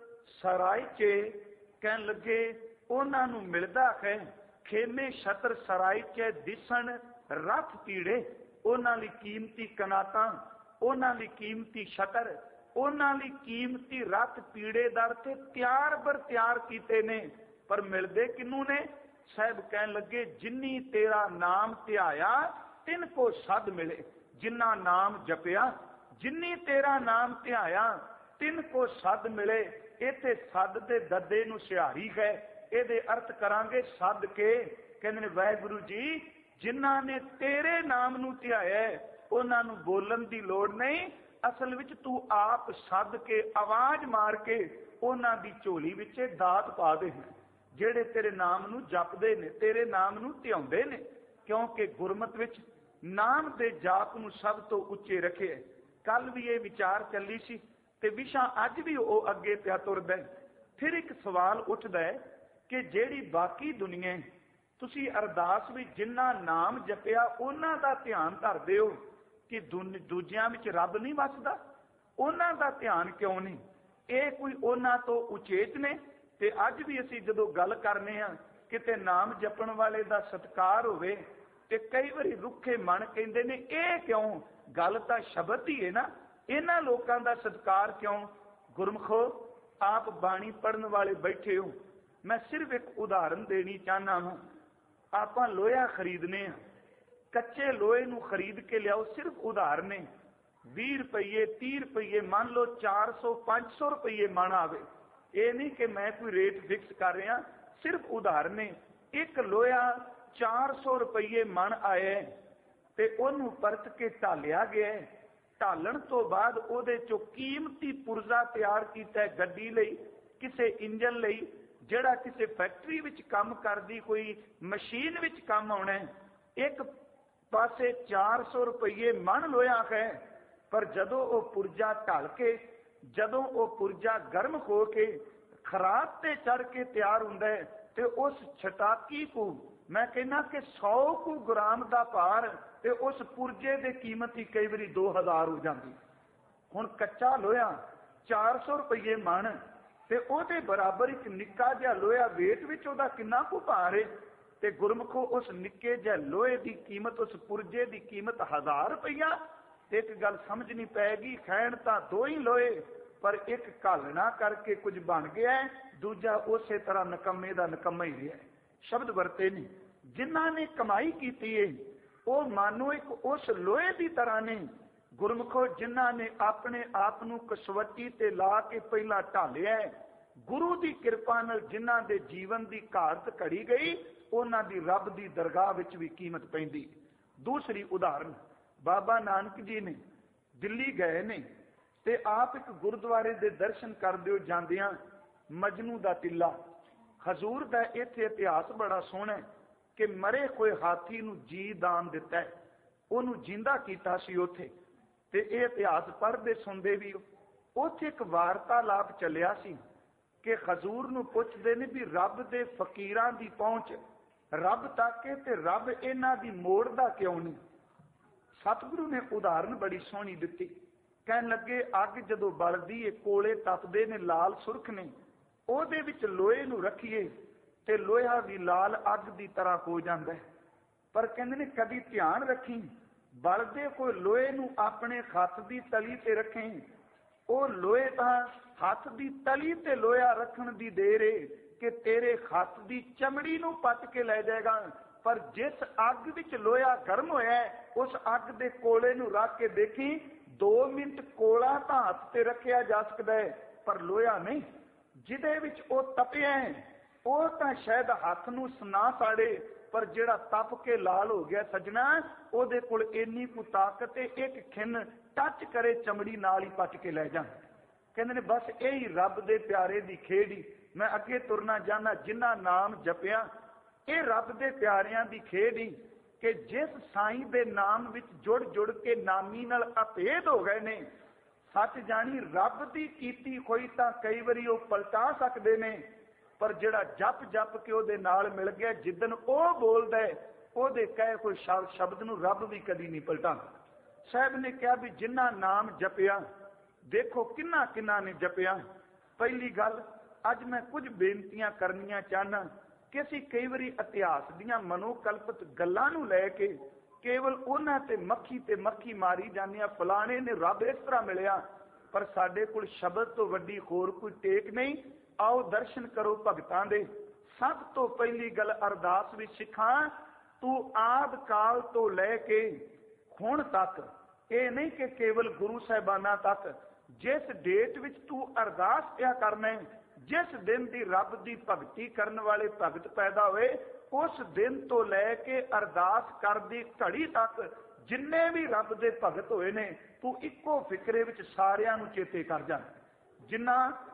सरायचे। कहन लगे उन्हां नूं मिलदा है खेमे छत्र सरायचे दिसण रथ पीड़े। उन्हां लई कीमती कनातां, उन्हां लई कीमती छतर, उन्हां लई कीमती रथ पीड़ेदार ते त्यार बर त्यार कीते ने। पर मिलदे किनू ने? साहिब कहन लगे जिन्नी तेरा नाम ध्याया तिन को सद मिले। जिन्ना नाम जपिया, जिन्नी तेरा नाम ध्याया तिन को सद मिले। इत्थे सद दे दद्दे नूं सिहारी गए, इहदे अर्थ करांगे सद के। कहंदे ने वाहिगुरू जी जिन्हां ने तेरे नाम नूं ध्याया उन्हां नूं बोलण दी लोड़ नहीं, असल विच तू आप सद के आवाज मार के उन्हां दी झोली विच दात पा दे ਜਿਹੜੇ तेरे नाम नूं जपदे ने, तेरे नाम नूं ध्याउंदे ने। क्योंकि गुरमत विच नाम दे जाप नूं सब तो उच्चे रखे। कल भी ये विचार चली सी ते विशा अज भी वो अगे पिया तुरदा है। फिर एक सवाल उठदा है कि जेड़ी बाकी दुनिया तुसी अरदास भी जिन्ना नाम जपिया उन्हां दा ध्यान धरदे हो कि दूजियां विच रब नहीं वसदा, उन्हां दा ध्यान क्यों नहीं? ये कोई उन्हां तो उचेत ने? ते अज भी असीं जदों गल करने आ किते नाम जपण वाले दा सत्कार होवे ते कई वारी रुखे मन कहंदे ने ये क्यों? गल तां शब्द ही है ना, इन्हां लोकां दा सत्कार क्यों? गुरमुखो आप बाणी पढ़न वाले बैठे हो, मैं सिर्फ एक उदाहरण देनी चाहना हूं। आपां लोहा खरीदने आ, कच्चे लोहे नूं खरीद के लियाओ, सिर्फ उदाहरण है। बीस रुपये तीस रुपये मान लो चार सौ पांच सौ रुपये मन आवे। ये नहीं कि मैं कोई रेट फिक्स कर रहा, सिर्फ उदाहरण है। एक लोहा चार सौ रुपये मन आया ते ओनू परत के ढालिया गया। ढालण तो बाद उहदे चों कीमती पुरजा तैयार कीता है गड्डी लई, किसे इंजन लई, जिहड़ा किसे फैक्ट्री विच काम करदी कोई मशीन विच काम आउणा है। एक पासे चार सौ रुपये मन लोहा है, पर जदों वो पुरजा ढल के, जदों वो पुरजा गर्म हो के खराब ते चढ़ के तैयार हुंदा है ते उस छटाकी को मैं कहना कि सौ को ग्राम का भार ते उस पुरजे की कीमत ही कई बारी दो हजार हो जाती। हुण कच्चा लोहा चार सौ रुपये मन ते उहदे बराबर एक निक्का जिहा लोहा वेट विच उहदा किन्ना को भार है ते गुरमुखो उस निक्के जिहे लोहे की कीमत, उस पुरजे की कीमत हजार रुपया। एक गल समझनी पैगी, खैण तां दो ही लोहे पर एक घालना करके कुछ बन गया है, दूजा उस तरह नकम्मे दा नकम्मा ही रहा है। शब्द वरते नहीं। जिन्हां ने कमाई की है वो मानो एक उस लोहे की तरह ने। गुरमुखो जिन्हां ने अपने आप नूं कसवटी ते ला के पहला ढालिया है, गुरु की कृपा नाल जिन्हां दे जीवन की घाट घड़ी गई, उन्हां दी रब की दरगाह विच भी कीमत पैंदी। दूसरी उदाहरण, बाबा नानक जी ने दिल्ली गए ने ते आप एक गुरुद्वारे दे दर्शन करदे हो जांदियां मजनू दा टिल्ला। हजूर दा इत्थे इतिहास बड़ा सोहना है कि मरे कोई हाथी नूं जी दान दिता है, उहनूं जिंदा कीता सी उत्थे। ते इह इतिहास पढ़दे सुनदे भी उत्थे एक वार्तालाप चलिया सी कि हजूर नूं पुछदे ने भी रब दे फकीरां दी पहुंच रब ताके ते रब इन्हां दी मोड़दा क्यों नहीं। सतगुरु ने उदाहरण बड़ी सोहनी दिती। कहन लगे अग जदों बलदी है कोले तपदे ने लाल सुरख ने, ओहदे विच लोहे नूं रखीए ते लोहा भी लाल अग दी तरह हो जांदा है। पर कहंदे ने कदी ध्यान रखी बलदे कोई लोहे नूं अपने हथ दी तली ते रखें, ਉਹ ਲੋਹੇ ਤਾਂ ਹੱਥ ਦੀ ਤਲੀ ਤੇ ਲੋਹਾ ਰੱਖਣ ਦੀ ਦੇਰ ਏ ਕਿ ਤੇਰੇ ਹੱਥ ਦੀ ਚਮੜੀ ਨੂੰ ਪੱਟ ਕੇ ਲੈ ਜਾਏਗਾ। ਪਰ ਜਿਸ ਅੱਗ ਵਿੱਚ ਲੋਹਾ ਗਰਮ ਹੋਇਆ ਉਸ ਅੱਗ ਦੇ ਕੋਲੇ ਨੂੰ ਰੱਖ ਕੇ ਦੇਖੀ, ਦੋ ਮਿੰਟ ਕੋਲਾ ਤਾਂ ਹੱਥ ਤੇ ਰੱਖਿਆ ਜਾ ਸਕਦਾ ਹੈ ਪਰ ਲੋਹਾ ਨਹੀਂ। ਜਿਹਦੇ ਵਿੱਚ ਉਹ ਤਪਿਆ ਉਹ ਤਾਂ ਸ਼ਾਇਦ ਹੱਥ ਨੂੰ ਸੁਨਾ ਸਾੜੇ, ਪਰ ਜਿਹੜਾ ਤਪ ਕੇ ਲਾਲ ਹੋ ਗਿਆ ਸੱਜਣਾ, ਉਹਦੇ ਕੋਲ ਇੰਨੀ ਕੁ ਤਾਕਤ ਹੈ ਇੱਕ ਖਿੰਨ टच करे चमड़ी नाल ही पट के लै जा। कहते ने बस यही रब दे प्यारे दी खेड़ ही। मैं अगे तुरना चाहना जिन्ना नाम जपिया ये रब दे प्यारियां दी खेड़ ही कि जिस साईं दे नाम विच जुड़ जुड़ के नामी नाल अभेद हो गए ने। सच जानी रब दी कीती कोई तां कई वारी वो पलटा सकदे ने, पर जिहड़ा जप जप के ओहदे नाल मिल गया, जिदन ओह बोलदा है ओहदे कहे कोई शब्द नूं रब भी कदी नहीं पलटांदा। साहब ने कहा भी जिन्ना नाम जपिया, देखो किन्ना किन्ना ने जपिया। पहली गल अज मैं कुछ बेनतियां करनियां चाहना कि असीं कई वारी इतिहास दीयां मनोकल्पित गल्लां नूं लैके केवल उन्हां ते मक्खी ते मक्खी मारी जाने, फलाने ने रब इस तरह मिलिया, पर साडे कोल शब्द तो वड्डी होर कोई टेक नहीं। आओ दर्शन करो भगतां दे। सब तो पहली गल अरदास विच सिखां, तू आद काल तो लैके हुण तक, ਇਹ नहीं कि केवल गुरु साहिबाना तक, जिस डेट विच तू अरदास पिया करना है, जिस दिन दी रब दी भगती करने वाले भगत पैदा हुए, उस दिन तो लैके अरदास करदी घड़ी तक जिन्ने भी रब दे भगत होए ने, तू इक्को फिक्रे विच सारियां नूं चेते कर जा। जिन्ना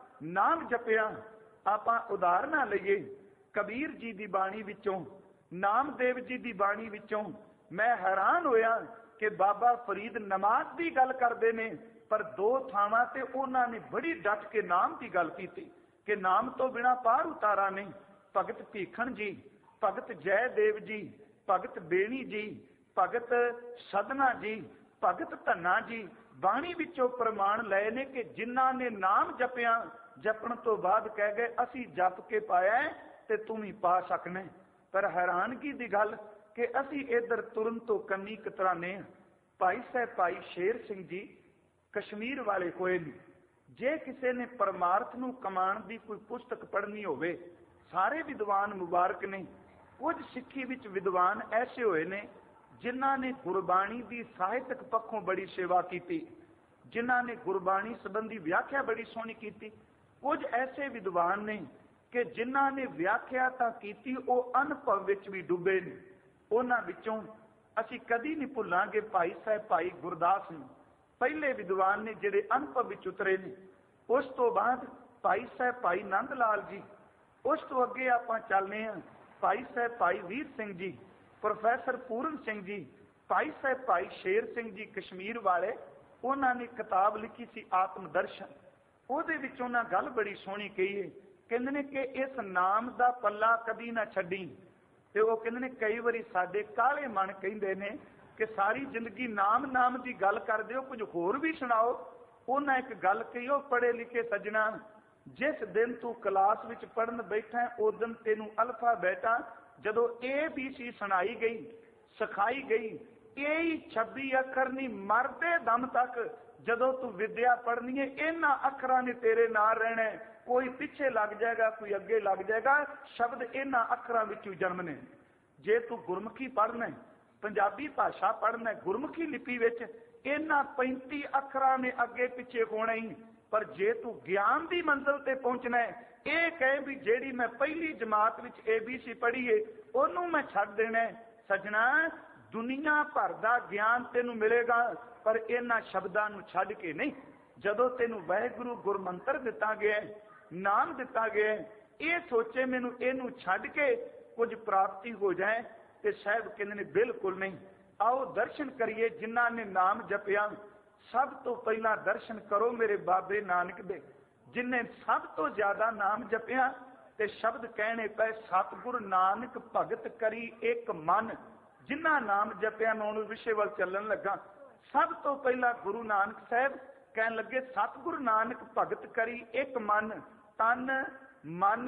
नाम जपिया आपां उदाहरणां लईए, कबीर जी दी बाणी विचों, नामदेव जी दी बाणी विचों मैं हैरान होया कि बाबा फरीद नमाज की गल करते हैं, पर दो थावां ते उन्हां ने बड़ी डट के नाम की गल की कि नाम तो बिना पार उतारा नहीं। भगत भीखण जी, भगत जयदेव जी, भगत बेणी जी, भगत सदना जी, भगत धन्ना जी बाणी विचों प्रमाण लए ने कि जिन्हां ने नाम जपिया, जपण तो बाद कह गए असी जप के पाया ते तुम ही पा सकने। पर हैरानगी की गल कि असी इधर तुरन तो कन्नी कतराने। भाई साहब भाई शेर सिंह जी कश्मीर वाले कोई नहीं। जे किसी ने परमार्थ नूं कमाण दी कोई पुस्तक पढ़नी होवे, सारे विद्वान मुबारक ने। कुछ सिੱਖੀ विच विद्वान ऐसे होए ने जिन्हां ने गुरबाणी दी ਸਾਹਿਤਕ पक्षों बड़ी सेवा की, जिन्हां ने गुरबाणी संबंधी व्याख्या बड़ी सोहनी की। कुछ ऐसे विद्वान ने कि जिन्हां ने व्याख्या तां कीती ਉਹ अनुभव विच भी डुबे ने। उन्हां विचों असीं कदी नहीं भुलांगे भाई साहब भाई गुरदास ने, पहले विद्वान ने जिहड़े अनुभव विच उतरे ने। उस तो बाद भाई साहब भाई नंद लाल जी, उस तो अगे आपां चलने हैं भाई साहब भाई वीर सिंह जी, प्रोफैसर पूरन सिंह जी, भाई साहब भाई शेर सिंह जी कश्मीर वाले। उन्होंने ने किताब लिखी सी आत्म दर्शन, ਉਹਦੇ ਵਿੱਚ ਉਹਨਾਂ ਗੱਲ बड़ी सोहनी कही है। कहते ने कि इस नाम का पल्ला कदी ना छड्डी। ते वो कहते ने कई बारी साडे काले मन कहते ने कि सारी जिंदगी नाम नाम की गल करदे हो, कुछ होर भी सुनाओ। उन्हें एक गल कही, वो पढ़े लिखे सज्जना, जिस दिन तू क्लास विच पढ़न बैठा उस दिन तेनू अल्फा बैठा जदों ए बी सी सुनाई गई सिखाई गई, यही छब्बी अखर नहीं मरदे दम तक जदों तू विद्या पढ़नी है इन्हां अखरां ने तेरे नाल रहना है। कोई पिछे लग जाएगा कोई अगे लग जाएगा, शब्द इन्हां अखरां विचों जन्मने। जे तू गुरमुखी पढ़ना है, पंजाबी भाषा पढ़ना है गुरमुखी लिपि विच, इन्हां पैंती अखरां ने अगे पिछे होना ही। पर जे तू ज्ञान की मंजिल ते पहुंचना है, ये कहे भी जेड़ी मैं पहली जमात विच ए बी सी पढ़ी है ओनू मैं छड्ड देना है। सजना दुनिया भर का ज्ञान तेनू मिलेगा, पर इन्हां शब्दां नू छड्ड के नहीं। जदों तेनू वाहिगुरू गुरमंत्र दिता गया, नाम दिता गया, ये सोचे मैनू इनू छड्ड के कुछ प्राप्ति हो जाए, तो साहब कहते ने बिल्कुल नहीं। आओ दर्शन करिए जिन्हां ने नाम जपिया। सब तो पहला दर्शन करो मेरे बाबे नानक दे, जिन्हें सब तो ज्यादा नाम जपिया। ते शब्द कहने पे सतगुर नानक भगत करी एक मन। जिन्ना नाम जपिया मैं उन्होंने विषय वाल चलन लगा। सब तो पहला गुरु नानक साहब कहन लगे सतगुर नानक भगत करी एक मन, तन मन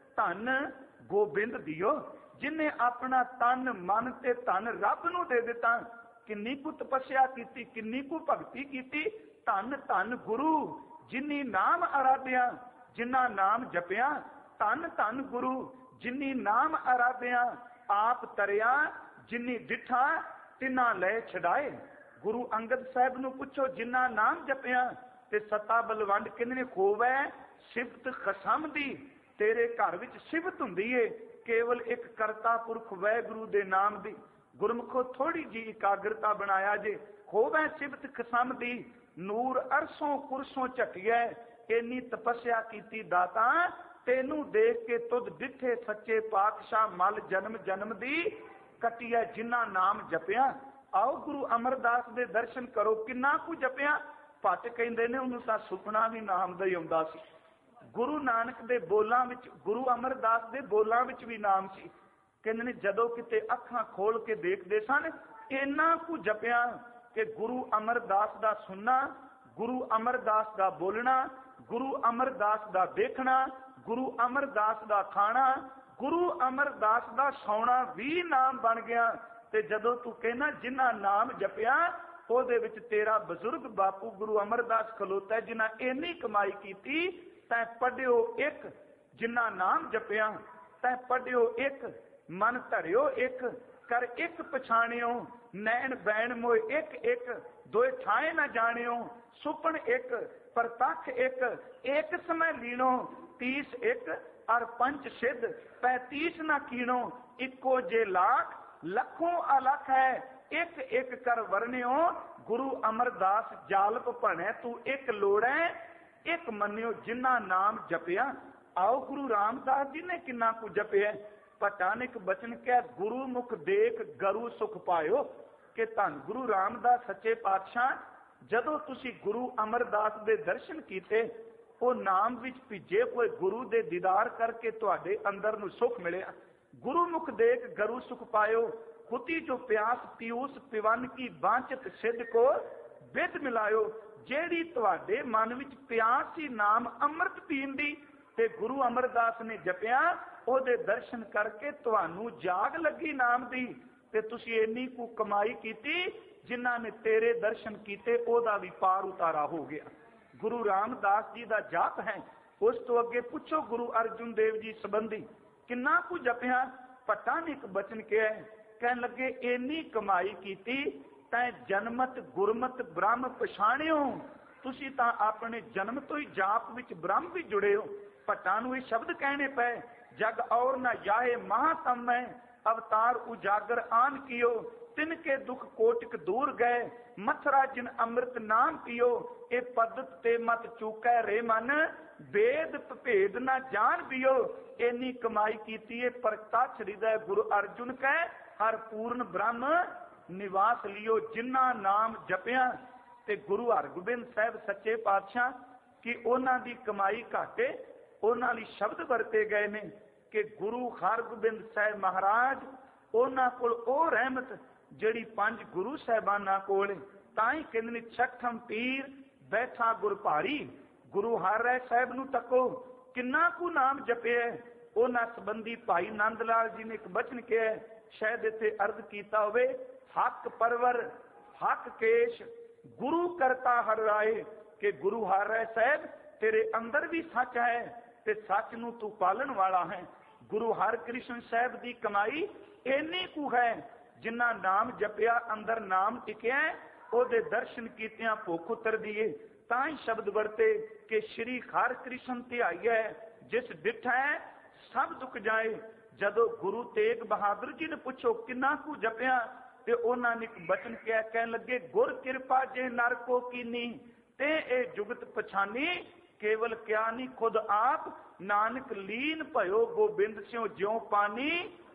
धन गोबिंद दियो। जिन्हें अपना तन मन ते धन रब नूं दे दिता, किन्नी कु तपस्या की, किन्नी कु भगती की, धन धन गुरु जिन्नी नाम आराध्या। जिन्ना नाम जपिया धन धन गुरु जिन्नी नाम आराध्या। आप तरिया जिन्नी डिठा तिना ले छड़ाए। गुरु अंगद साहब नूं पुछो जिन्ना नाम जपिया ते सता बलवंड किन्ने खोवै सिफत खसम दी। तेरे घर विच सिफत हुंदी है केवल एक करता पुरख वाहिगुरू दे नाम दी। गुरमुखो थोड़ी जी एकाग्रता बनाया जे, खोवै सिफत खसम दी। नूर अरसों कुरसों झटिया, इन्नी तपस्या कीती दाता। तेनू देख के तुद डिठे सच्चे पातशाह मल जन्म जन्म दी कटिया। जिन्ना नाम जपिया आओ गुरु अमरदास दे दर्शन करो। किन्ना कु जपिया भट्ट कहंदे ने उन्होंने तां सुपना भी नाम दा ही आउंदा सी। गुरु नानक दे बोलां विच, गुरु अमरदास दे बोलां विच भी नाम सी। कहंदे ने जदों किते अखां खोल के देखदे सन इन्ना कु जपिया कि गुरु अमरदास दा सुनना, गुरु अमरदास दा बोलना, गुरु अमरदास दा देखना, गुरु अमरदास दा खाना, गुरु अमरदास दा सौना भी नाम बन गया। ते जदों तू कहना जिन्ना नाम जपिया ओहदे विच तेरा बजुर्ग बापू गुरु अमरदास खलोता है जिन्ना इन्नी कमाई कीती। तैं पढ़ियो एक, जिन्ना नाम जपिया तैं पढ़ियो एक, मन धरियो एक, कर एक पछाणियो, नैन बैन मोए एक एक, दोए ठाए न जानियो, सुपन एक परतख एक, एक समय लीनो, तीस एक और पंच सिद्ध, पैंतीस न कीनो, इको जे लाख लखों अलख है, एक एक कर वर्णियो। गुरु अमरदास जालप भणे तू एक लोड़े एक मनियो। जिन्ना नाम जपिया आओ गुरु रामदास जी ने किन्ना कु जपिया। पटानिक बचन कह गुरु मुख देख गरु सुख पायो। कि धन गुरु रामदास सच्चे पातशाह जदों तुसी गुरु अमरदास दे दर्शन कीते वो नाम विच भिजे हुए गुरु दे दीदार करके तुहाडे अंदर नूं सुख मिलिया। गुरु मुख देख गरु सुख पायो। खुदी जो प्यास पीयूस पिवन की बांचत सिद्ध को बिद मिलायो। जेड़ी तुहाडे मन विच प्यास सी नाम अमृत पीण दी ते गुरु अमरदास ने जपिया ओहदे दर्शन करके तुहानू जाग लगी नाम दी। ते तुसी इन्नी कु कमाई कीती जिन्हां ने तेरे दर्शन कीते ओहदा भी पार उतारा हो गया। गुरु रामदास जी दा जाप है। उस तो अगे पुछो गुरु अर्जुन देव जी संबंधी किन्ना कु जपिया। पता नहीं एक बचन क्या है कहन लगे इन्नी कमाई कीती तैं जन्मत गुरमत ब्रह्म पछाणियो। तुसी तां अपने जन्म तो ही जाप विच ब्रह्म भी जुड़े हो। भट्टां नूं ये शब्द कहने पे जग और न याहे महातम में अवतार उजागर आन कियो। तिनके दुख कोटिक दूर गए मथुरा जिन अमृत नाम पियो। ए पद्धत ते मत चूकै रे मन वेद भेद न जान पियो। इन्नी कमाई कीती है प्रत्यक्ष हृदय गुरु अर्जुन कै हर पूर्ण ब्रह्म निवास लियो। जिन्ना नाम जपिया ते गुरु हरगोबिंद साहब सच्चे पातशाह कि उन्हां दी कमाई घाटे उन्हां लई शब्द वरते गए ने कि गुरु हरगोबिंद साहब महाराज उन्हां कोल ओह रहमत जिहड़ी पंज गुरु साहिबाना कोल तां ही कहंदे ने छठम पीर बैठा गुर भारी। गुरु हर राय साहब नूं तको किन्ना कु नाम जपिया। उन्हां संबंधी भाई नंद लाल जी ने एक बचन कहा शायद इत्थे अर्ज कीता होवे हक परवर हक केश गुरु करता हर राय के गुरु हर राय साहब तेरे अंदर भी सच है ते सच नूं तू पालन वाला है। गुरु हर कृष्ण साहब दी कमाई इन्नी कु है जिन्ना नाम जपिया अंदर नाम टिकिया ओदे दर्शन कीतियां भुख उतर दिए। ताई शब्द वरते कि श्री हर कृष्ण ध्याई है जिस डिठा है सब दुख जाए। जदों गुरु तेग बहादुर जी ने पूछो किन्ना कु जपिया ते उन्हां ने एक बचन कहा कहन लगे गुर कृपा जे नर को कीनी ते ए जुगत पछानी केवल क्या नहीं खुद आप नानक लीन भयो गोबिंद स्यों ज्यों पानी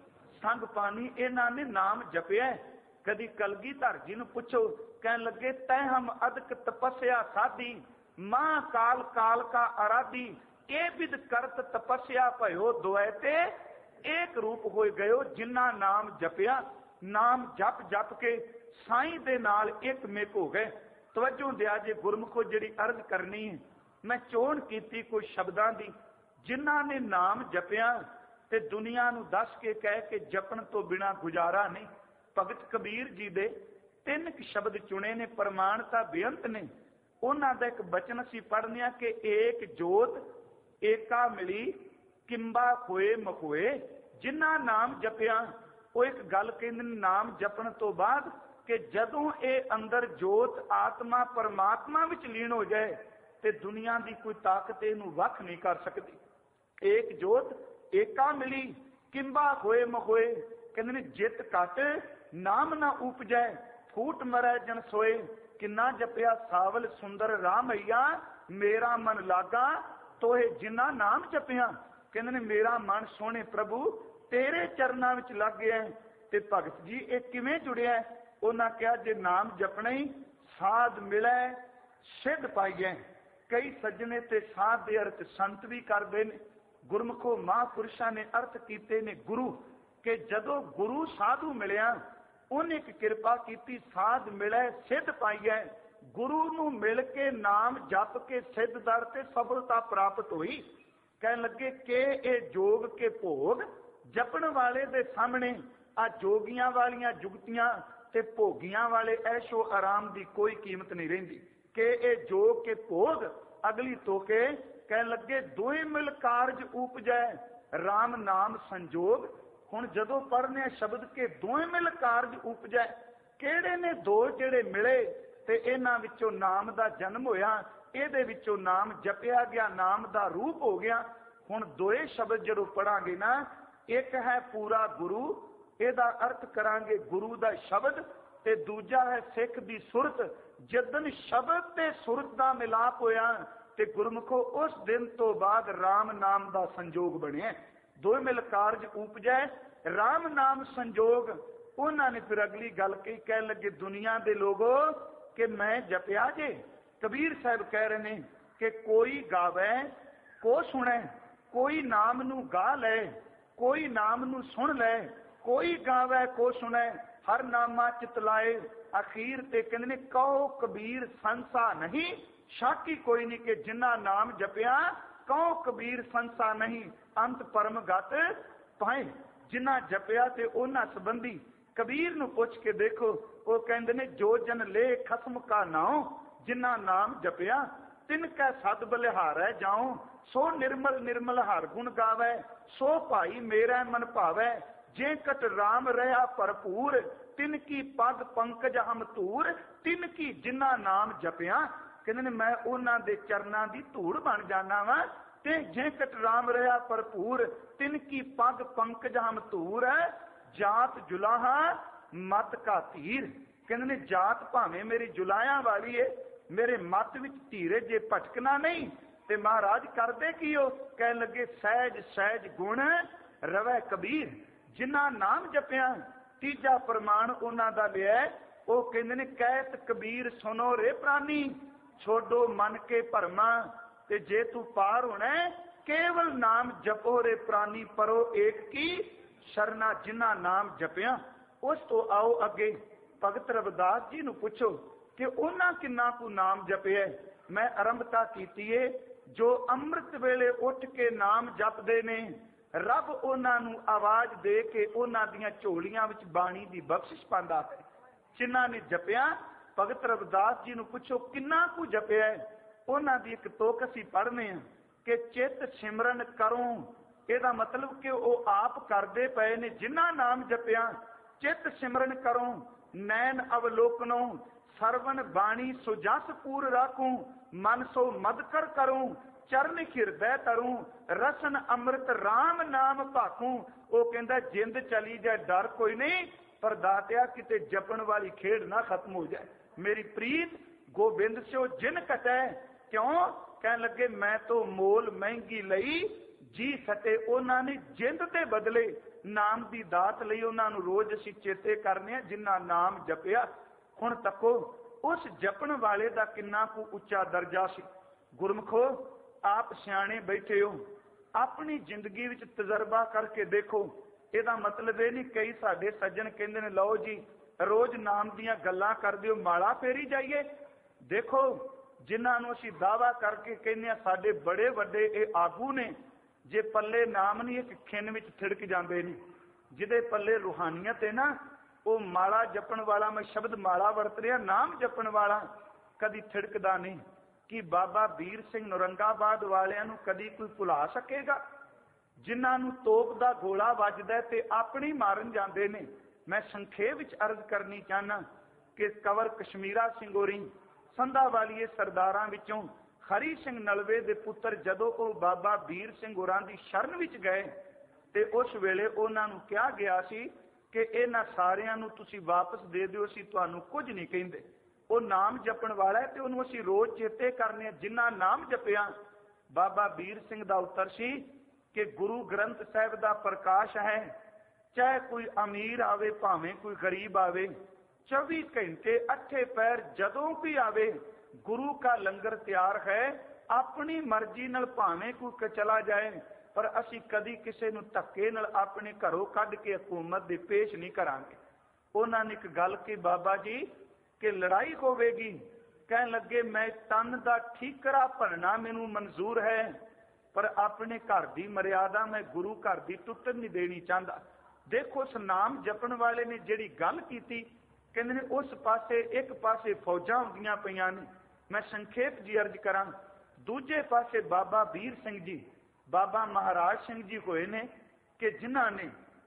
संग पानी। इन्हां ने नाम जपिया। कदी कलगीधर जी ने पूछो कहन लगे तै हम अदक तपस्या साधी मां काल काल का आराधी ਇਹ ਵਿਦ ਕਰਤ ਤਪੱਸਿਆ ਭਇਓ ਦੁਐ ਤੇ ਇੱਕ ਰੂਪ ਹੋਏ ਗਇਓ। ਜਿਨ੍ਹਾਂ ਨਾਮ ਜਪਿਆ, ਨਾਮ ਜਪ ਜਪ ਕੇ ਸਾਈਂ ਦੇ ਨਾਲ ਇੱਕ ਮੇਕ ਹੋ ਗਏ। ਤਵੱਜੋ ਦਿਆ ਜੇ ਗੁਰਮੁਖੋ, ਜਿਹੜੀ ਅਰਜ਼ ਕਰਨੀ ਹੈ ਮੈਂ ਚੋਣ ਕੀਤੀ ਕੁਝ ਸ਼ਬਦਾਂ ਦੀ। ਜਿਨ੍ਹਾਂ ਨੇ ਨਾਮ ਜਪਿਆ ਤੇ ਦੁਨੀਆ ਨੂੰ ਦੱਸ ਕੇ ਕਹਿ ਕੇ ਜਪਣ ਤੋਂ ਬਿਨਾ ਗੁਜ਼ਾਰਾ ਨਹੀਂ। ਭਗਤ ਕਬੀਰ ਜੀ ਦੇ ਤਿੰਨ ਕੁ ਸ਼ਬਦ ਚੁਣੇ ਨੇ, ਪ੍ਰਮਾਣਤਾ ਬੇਅੰਤ ਨੇ। ਉਹਨਾਂ ਦਾ ਇੱਕ ਬਚਨ ਅਸੀਂ ਪੜ੍ਹਨੇ ਆ ਕਿ ਏਕ ਜੋਤ ਏਕਾ ਮਿਲੀ ਕਿੰਬਾ ਹੋਏ ਮਖੋਏ। ਜਿਨ੍ਹਾਂ ਨਾਮ ਜਪਿਆ, ਉਹ ਇੱਕ ਗੱਲ ਕਹਿੰਦੇ ਨੇ ਨਾਮ ਜਪਣ ਤੋਂ ਬਾਅਦ ਕਿ ਜਦੋਂ ਇਹ ਅੰਦਰ ਜੋਤ ਆਤਮਾ ਪਰਮਾਤਮਾ ਵਿੱਚ ਲੀਨ ਹੋ ਜਾਏ ਤੇ ਦੁਨੀਆ ਦੀ ਕੋਈ ਤਾਕਤ ਇਹਨੂੰ ਵੱਖ ਨਹੀਂ ਕਰ ਸਕਦੀ। ਏਕ ਜੋਤ ਏਕਾ ਮਿਲੀ ਕਿੰਬਾ ਹੋਏ ਮਖੋਏ। ਕਹਿੰਦੇ ਨੇ ਜਿੱਤ ਘਟ ਨਾਮ ਨਾ ਉਪਜੈ, ਫੂਟ ਮਰੈ ਜਨ ਸੋਏ। ਕਿੰਨਾ ਜਪਿਆ ਸਾਵਲ ਸੁੰਦਰ ਰਾਮਈਆ, ਮੇਰਾ ਮਨ ਲਾਗਾ ਤੋਏ ਜਿਨ੍ਹਾਂ ਨਾਮ ਜਪਿਆ। ਕਹਿੰਦੇ ਨੇ ਮੇਰਾ ਮਨ ਸੋਹਣੇ ਪ੍ਰਭੂ ਤੇਰੇ ਚਰਨਾਂ ਵਿੱਚ ਲੱਗ ਗਿਆ। ਤੇ ਭਗਤ ਜੀ ਇਹ ਕਿਵੇਂ ਜੁੜਿਆ? ਉਹਨਾਂ ਕਿਹਾ ਜੇ ਨਾਮ ਜਪਣਾ ਹੀ ਸਾਧ ਮਿਲੈ ਸਿੱਧ ਪਾਈਐ। ਕਈ ਸੱਜਣੇ ਤੇ ਸਾਧ ਦੇ ਅਰਥ ਸੰਤ ਵੀ ਕਰਦੇ ਨੇ। ਗੁਰਮੁਖੋ ਮਹਾਂਪੁਰਸ਼ਾਂ ਨੇ ਅਰਥ ਕੀਤੇ ਨੇ ਗੁਰੂ, ਕਿ ਜਦੋਂ ਗੁਰੂ ਸਾਧੂ ਮਿਲਿਆ ਉਹਨੇ ਇੱਕ ਕਿਰਪਾ ਕੀਤੀ, ਸਾਧ ਮਿਲੈ ਸਿੱਧ ਪਾਈਐ। ਗੁਰੂ ਨੂੰ ਮਿਲ ਕੇ ਨਾਮ ਜਪ ਕੇ ਸਿੱਧ ਦਰ ਤੇ ਸਫਲਤਾ ਪ੍ਰਾਪਤ ਹੋਈ। ਕਹਿਣ ਲੱਗੇ ਕਿ ਇਹ ਜੋਗ ਕੇ ਭੋਗ ਜਪਣ ਵਾਲੇ ਦੇ ਸਾਹਮਣੇ ਆ ਜੋਗੀਆਂ ਵਾਲੀਆਂ ਜੁਗਤੀਆਂ ਤੇ ਭੋਗੀਆਂ ਵਾਲੇ ਐਸ਼ੋ ਆਰਾਮ ਦੀ ਕੋਈ ਕੀਮਤ ਨਹੀਂ ਰਹਿੰਦੀ। ਕਿ ਇਹ ਜੋਗ ਕੇ ਭੋਗ ਅਗਲੀ ਤੋਕੇ ਕਹਿਣ ਲੱਗੇ ਦੋਏ ਮਿਲ ਕਾਰਜ ਉਪਜੈ ਰਾਮ ਨਾਮ ਸੰਜੋਗ। ਹੁਣ ਜਦੋਂ ਪੜ੍ਹਨੇ ਸ਼ਬਦ ਕੇ ਦੋਏ ਮਿਲ ਕਾਰਜ ਉਪਜੈ, ਕਿਹੜੇ ਨੇ ਦੋ ਜਿਹੜੇ ਮਿਲੇ ਤੇ ਇਹਨਾਂ ਵਿੱਚੋਂ ਨਾਮ ਦਾ ਜਨਮ ਹੋਇਆ, ਇਹਦੇ ਵਿੱਚੋਂ ਨਾਮ ਜਪਿਆ ਗਿਆ, ਨਾਮ ਦਾ ਰੂਪ ਹੋ ਗਿਆ। ਹੁਣ ਦੋਏ ਸ਼ਬਦ ਜਦੋਂ ਪੜਾਂਗੇ ਨਾ, ਇੱਕ ਹੈ ਪੂਰਾ ਗੁਰੂ, ਇਹਦਾ ਅਰਥ ਕਰਾਂਗੇ ਗੁਰੂ ਦਾ ਸ਼ਬਦ, ਤੇ ਦੂਜਾ ਹੈ ਸਿੱਖ ਦੀ ਸੁਰਤ। ਜਦੋਂ ਸ਼ਬਦ ਤੇ ਸੁਰਤ ਦਾ ਮਿਲਾਪ ਹੋਇਆ ਤੇ ਗੁਰਮੁਖੋ ਉਸ ਦਿਨ ਤੋਂ ਬਾਅਦ ਰਾਮ ਨਾਮ ਦਾ ਸੰਜੋਗ ਬਣਿਆ। ਦੋਏ ਮਿਲ ਕਾਰਜ ਉਪਜੈ ਰਾਮ ਨਾਮ ਸੰਜੋਗ। ਉਹਨਾਂ ਨੇ ਫਿਰ ਅਗਲੀ ਗੱਲ ਕਹੀ, ਕਹਿਣ ਲੱਗੇ ਦੁਨੀਆ ਦੇ ਲੋਗੋ ਕਿ ਮੈਂ ਜਪਿਆ ਜੇ। ਕਬੀਰ ਸਾਹਿਬ ਕਹਿ ਰਹੇ ਨੇ ਕਿ ਕੋਈ ਗਾਵੇ ਕੋ ਸੁਣੇ, ਕੋਈ ਨਾਮ ਨੂੰ ਗਾ ਲੈ, ਕੋਈ ਨਾਮ ਨੂੰ ਸੁਣ ਲੈ, ਕੋਈ ਗਾਵੇ ਕੋ ਸੁਣੇ, ਹਰ ਨਾਮਾ ਚਿਤਲਾਏ। ਅਖੀਰ ਤੇ ਕਹਿੰਦੇ ਨੇ ਕਹੋ ਕਬੀਰ ਸੰਸਾ ਨਹੀਂ, ਸ਼ਾਕੀ ਕੋਈ ਨਹੀਂ ਕਿ ਜਿੰਨਾ ਨਾਮ ਜਪਿਆ ਕਹੋ ਕਬੀਰ ਸੰਸਾ ਨਹੀਂ, ਅੰਤ ਪਰਮ ਗਤ ਪਾਏ। ਜਿੰਨਾ ਜਪਿਆ ਤੇ ਉਹਨਾਂ ਸੰਬੰਧੀ ਕਬੀਰ ਨੂੰ ਪੁੱਛ ਕੇ ਦੇਖੋ, ਉਹ ਕਹਿੰਦੇ ਨੇ ਜੋ ਜਨ ਲੈ ਖਸਮ ਕਾ ਨਾਉ, ਜਿੰਨਾ ਨਾਮ ਜਪਿਆ ਤਿਨ ਕੈ ਸਦ ਬਲਿਹਾਰੈ ਜਾਉ। ਸੋ ਨਿਰਮਲ ਨਿਰਮਲ ਹਰ ਗੁਣ ਗਾਵੈ, ਸੋ ਭਾਈ ਮੇਰਾ ਮਨ ਭਾਵੈ। ਜੇ ਕਟ ਰਾਮ ਰਹਾ ਭਰਪੂਰ, ਤਿਨ ਕੀ ਪਦ ਪੰਕਜ ਹਮ ਧੂਰ। ਤਿਨ ਕੀ ਜਿੰਨਾ ਨਾਮ ਜਪਿਆ, ਕਹਿੰਦੇ ਨੇ ਮੈਂ ਉਹਨਾਂ ਦੇ ਚਰਨਾਂ ਦੀ ਧੂੜ ਬਣ ਜਾਣਾ ਵਾ। ਤੇ ਜੇ ਕਟ ਰਾਮ ਰਹਾ ਭਰਪੂਰ, ਤਿਨ ਕੀ ਪਦ ਪੰਕਜ ਹਮ ਧੂਰ। ਜਾਤ ਜੁਲਾਹਾ ਮਤ ਕਾ ਧੀਰ। ਕਹਿੰਦੇ ਨੇ ਜਾਤ ਭਾਵੇਂ ਮੇਰੀ ਜੁਲਾਇਆ ਵਾਲੀ ਏ, ਮੇਰੇ ਮਤ ਵਿੱਚ ਧੀਰੇ ਜੇ ਭਟਕਣਾ ਨਹੀਂ। ਤੇ ਮਹਾਰਾਜ ਕਰਦੇ ਕੀ ਹੋ? ਕਹਿਣ ਲੱਗੇ ਸਹਿਜ ਸਹਿਜ ਗੁਣ ਰਵੈ ਕਬੀਰ। ਜਿਨ੍ਹਾਂ ਨਾਮ ਜਪਿਆ ਤੀਜਾ ਪ੍ਰਮਾਣ ਉਹਨਾਂ ਦਾ ਲਿਆ, ਉਹ ਕਹਿੰਦੇ ਨੇ ਕਹਿਤ ਕਬੀਰ ਸੁਨੋ ਰੇ ਪ੍ਰਾਨੀ, ਛੋਡੋ ਮਨ ਕੇ ਭਰਮਾ। ਤੇ ਜੇ ਤੂੰ ਪਾਰ ਹੋਣਾ ਕੇਵਲ ਨਾਮ ਜਪੋ ਰੇ ਪ੍ਰਾਨੀ, ਪਰੋ ਏਕ ਕੀ ਸ਼ਰਨਾ। ਜਿਨ੍ਹਾਂ ਨਾਮ ਜਪਿਆ ਉਸ ਤੋਂ ਆਓ ਅੱਗੇ ਭਗਤ ਰਵਿਦਾਸ ਜੀ ਨੂੰ ਪੁੱਛੋ ਕਿ ਉਹਨਾਂ ਕਿੰਨਾ ਕੁ ਨਾਮ ਜਪਿਆ। ਮੈਂ ਆਰੰਭਤਾ ਕੀਤੀ ਏ, ਜੋ ਅੰਮ੍ਰਿਤ ਵੇਲੇ ਉੱਠ ਕੇ ਨਾਮ ਜਪਦੇ ਨੇ, ਰੱਬ ਉਹਨਾਂ ਨੂੰ ਆਵਾਜ਼ ਦੇ ਕੇ ਉਹਨਾਂ ਦੀਆਂ ਝੋਲੀਆਂ ਵਿੱਚ ਬਾਣੀ ਦੀ ਬਖਸ਼ਿਸ਼ ਪਾਉਂਦਾ ਹੈ। ਜਿਨ੍ਹਾਂ ਨੇ ਜਪਿਆ ਭਗਤ ਰਵਿਦਾਸ ਜੀ ਨੂੰ ਪੁੱਛੋ ਕਿੰਨਾ ਕੁ ਜਪਿਆ। ਉਹਨਾਂ ਦੀ ਇੱਕ ਤੁਕ ਅਸੀਂ ਪੜ੍ਹਨੇ ਆ ਕਿ ਚਿੱਤ ਸਿਮਰਨ ਕਰੋ। ਇਹਦਾ ਮਤਲਬ ਕਿ ਉਹ ਆਪ ਕਰਦੇ ਪਏ ਨੇ। ਜਿਨ੍ਹਾਂ ਨਾਮ ਜਪਿਆ ਚਿੱਤ ਸਿਮਰਨ ਕਰੋ, ਨੈਣ ਅਵਲੋਕਨੋ, ਸਰਵਨ ਬਾਣੀ ਸੋ ਜਸ ਪੂਰ ਰਾਖੂ, ਮਨ ਸੋ ਮਦ ਕਰ ਕਰੂੰ, ਚਰਨ ਹਿਰਦੈ ਤਰੂੰ, ਰਸਨ ਅੰਮ੍ਰਿਤ ਰਾਮ ਨਾਮ ਭਾਖੂ। ਉਹ ਕਹਿੰਦਾ ਜਿੰਦ ਚਲੀ ਜਾਏ ਡਰ ਕੋਈ ਨਹੀਂ, ਪਰ ਦਾਤਿਆ ਕਿਤੇ ਜਪਣ ਵਾਲੀ ਖੇਡ ਨਾ ਖਤਮ ਹੋ ਜਾਏ। ਮੇਰੀ ਪ੍ਰੀਤ ਗੋਬਿੰਦ ਸਿਓ ਜਿਨ ਕਟੈ। ਕਿਉਂ? ਕਹਿਣ ਲੱਗੇ ਮੈਂ ਤੋਂ ਮੋਲ ਮਹਿੰਗੀ ਲਈ ਜੀ ਸਕੇ। ਉਹਨਾਂ ਨੇ ਜਿੰਦ ਦੇ ਬਦਲੇ ਨਾਮ ਦੀ ਦਾਤ ਲਈ। ਉਹਨਾਂ ਨੂੰ ਰੋਜ਼ ਅਸੀਂ ਚੇਤੇ ਕਰਨੇ ਆ ਜਿਨ੍ਹਾਂ ਨਾਮ ਜਪਿਆ। ਹੁਣ ਤੱਕੋ ਉਸ ਜਪਣ ਵਾਲੇ ਦਾ ਕਿੰਨਾ ਕੁ ਉੱਚਾ ਦਰਜਾ ਸੀ। ਗੁਰਮਖੋ आप सियाणे बैठे हो, अपनी जिंदगी विच तजर्बा करके देखो। ਇਹਦਾ मतलब ਇਹ नहीं कई साडे सज्जन कहते हैं लो जी रोज नाम दियां गल्लां करदे हो, माला फेरी जाइए। देखो जिन्हां नूं असीं दावा करके कहने आ साडे बड़े वड्डे ये आगू ने, जे पल्ले नाम नहीं एक खिन विच थिड़क जांदे ने। जिहदे पल्ले रूहानियत है ना, वो माला जपण वाला, मैं शब्द माला वरत रहा, नाम जपण वाला कदी थिड़कदा नहीं। कि बाबा वीर सिंह नौरंगाबाद वालियां नूं कदी कोई भुला सकेगा? जिन्हां नूं तोप दा गोला वजदा ते अपनी मारन जांदे ने। मैं संखेप विच अर्ज करनी चाहना कि कंवर कश्मीरा सिंह होरी संधा वालीए सरदारां विचों हरी सिंह नलवे दे पुत्र जदों वो बाबा वीर सिंह होरां दी शरण विच गए ते उस वेले उन्हां नूं कहा गया सी कि इन्हां सारियां नूं तुसीं वापस दे दिओ, असीं तुहानूं कुछ नहीं कहिंदे। वो नाम जपण वाला है ते उहनूं असीं रोज चेते करने, जिन्हां नाम जपिया। बाबा वीर सिंह दा उत्तर सी कि गुरु ग्रंथ साहिब दा प्रकाश है, चाहे कोई अमीर आवे भावें कोई गरीब आवे, चौबी घंटे अठे पैर जदों भी आवे गुरु का लंगर तैयार है। अपनी मर्जी नाल भावें कोई चला जाए, पर असी कदी किसी नूं धक्के नाल अपने घरों कढ के हुकूमत दे पेश नहीं करांगे। उन्हां ने एक गल की बाबा जी कि लड़ाई होवेगी, कहन लगे मैं तन दा ठीकरा भरना मैनूं मंजूर है, पर अपने घर की मर्यादा मैं गुरु घर की टुटन नहीं देनी चाहता। देखो उस नाम जपण वाले ने जिहड़ी गल कीती, कहंदे ने उस पासे एक पासे फौजां हुंदियां पईयां ने। मैं संखेप जी अर्ज करां, दूजे पासे बाबा वीर सिंह जी, बाबा महाराज सिंह जी होए ने कि जिन्हां ने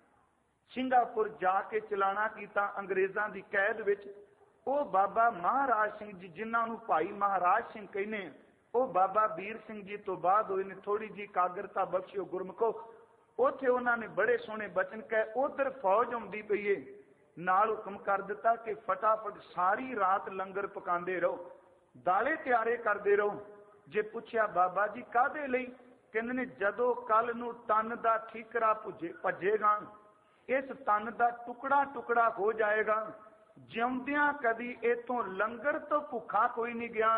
सिंगापुर जाके चलाना कीता अंग्रेज़ां दी कैद विच। वो बाबा महाराज सिंह जी जिन्हां नूं भाई महाराज सिंह कहने, वो बाबा वीर सिंह जी तो बाद होए ने। थोड़ी जी कागरता बख्शियो गुरमुखो, उत्थे उन्होंने बड़े सोहने बचन कहे। उधर फौज आउंदी पई है, नाल हुक्म कर दिता कि फटाफट सारी रात लंगर पकांदे रहो, दाले तैयारे करदे रहो। जे पुछया बाबा जी काहदे लई, कहंदे ने जदों कल नूं तन दा ठीकरा भुजे भजेगा, इस तन दा टुकड़ा टुकड़ा हो जाएगा। जिउंदियां कदी इथों लंगर तो भुखा कोई नहीं गया,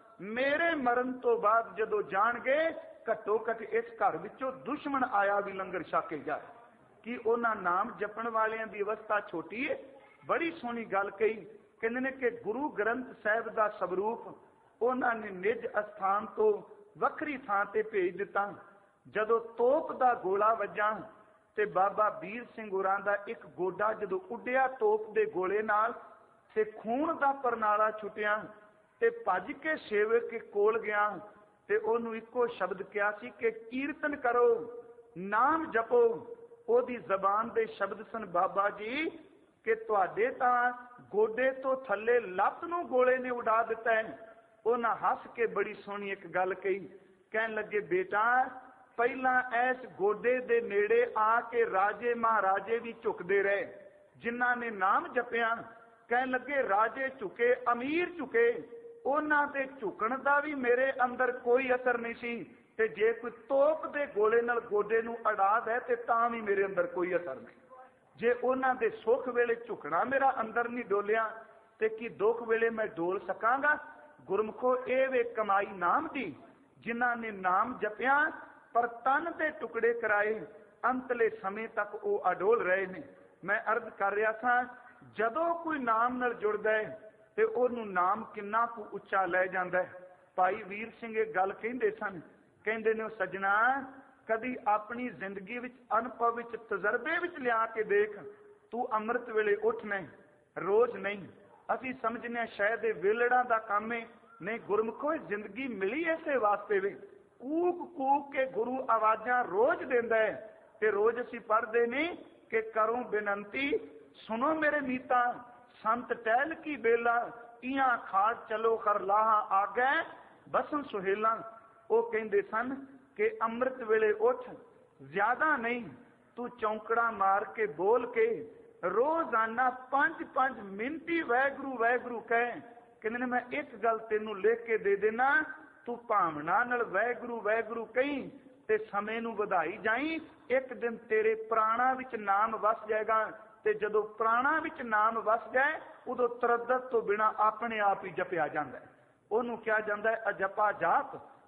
मेरे मरण तो बाद जदों जाणगे घट्टो घट इस घर विचों दुश्मन आया भी लंगर छके जाए। कि उन्हां नाम जपण वालियां दी अवस्था छोटी है। बड़ी सोहनी गल कही, कहंदे ने कि गुरु ग्रंथ साहिब दा स्वरूप उन्हां ने निज अस्थान तो वखरी थां ते भेज दिता। जदों तोप दा गोला वजा ते बाबा वीर सिंह होरां दा एक गोडा जदों उड्डिया तोप दे गोले नाल ते खून दा परनाला छुटिया ते भज के सेवक के कोल गया ते ओनू इको शब्द कहा सी कि कीर्तन करो, नाम जपो। ओदी जबान दे शब्द सन बाबा जी कि तुहाडे तां गोडे तो थल्ले लत्त नूं गोले ने उड़ा दिता है। उन्हां हस के बड़ी सोहनी एक गल कही, कहन लगे बेटा पहला इस गोडे दे नेड़े आके राजे महाराजे भी झुकदे रहे जिन्हां ने नाम जपिया। कहन लगे राजे झुके, अमीर झुके, उन्हां दे झुकण दा भी मेरे अंदर कोई असर नहीं सी, ते जे कोई तोप दे गोले नाल गोडे नूं अड़ा दे ते तां भी मेरे अंदर कोई असर नहीं। जे उन्हां दे सुख वेले झुकना मेरा अंदर नहीं डोलिया ते कि दुख वेले मैं डोल सकांगा। गुरमुखो ये वे कमाई नाम दी, जिन्हां ने नाम जपिया पर तन दे टुकड़े कराए, अंतले समय तक वो अडोल रहे ने। मैं अर्ज कर रहा था, जदों कोई नाम नाल जुड़दा है ते ओनू नाम किन्ना कु उच्चा लै जांदा है। भाई वीर सिंह ये गल कहिंदे सन, कहंदे ने सजना कदी अपनी जिंदगी विच अनुभव विच तजर्बे विच लिया के देख, तू अमृत वेले उठ नहीं, रोज नहीं। असी समझने शायद वेलड़ा दा काम है, नहीं गुरमुखो जिंदगी मिली इसे वास्ते वे। कूक कूक के गुरु आवाजा रोज देंदा है ते रोज असी पढ़दे ने कि करूं बेनंती सुनो मेरे मीता, संत टहल की बेला, इया खाड़ चलो कर लाहा आ गए बसन सुहेला। वो कहंदे सन कि अमृत वेले उठ, ज्यादा नहीं, तू चौंकड़ा मार के बोल के रोजाना पांच पांच मिनटी वैगुरु वैगुरु कह। कहंदे ने मैं एक गल तेनू लिख के दे देना, तू भावना नाल वैगुरु वैगुरु कहीं ते समय नू वधाई जाई, एक दिन तेरे प्राणा विच नाम वस जाएगा। ते जदों प्राणा विच नाम वस जाए उदों तरद्दत तो बिना अपने आप ही जपिया जाता है। उन्होंने कहा जाता है अजपा जाप,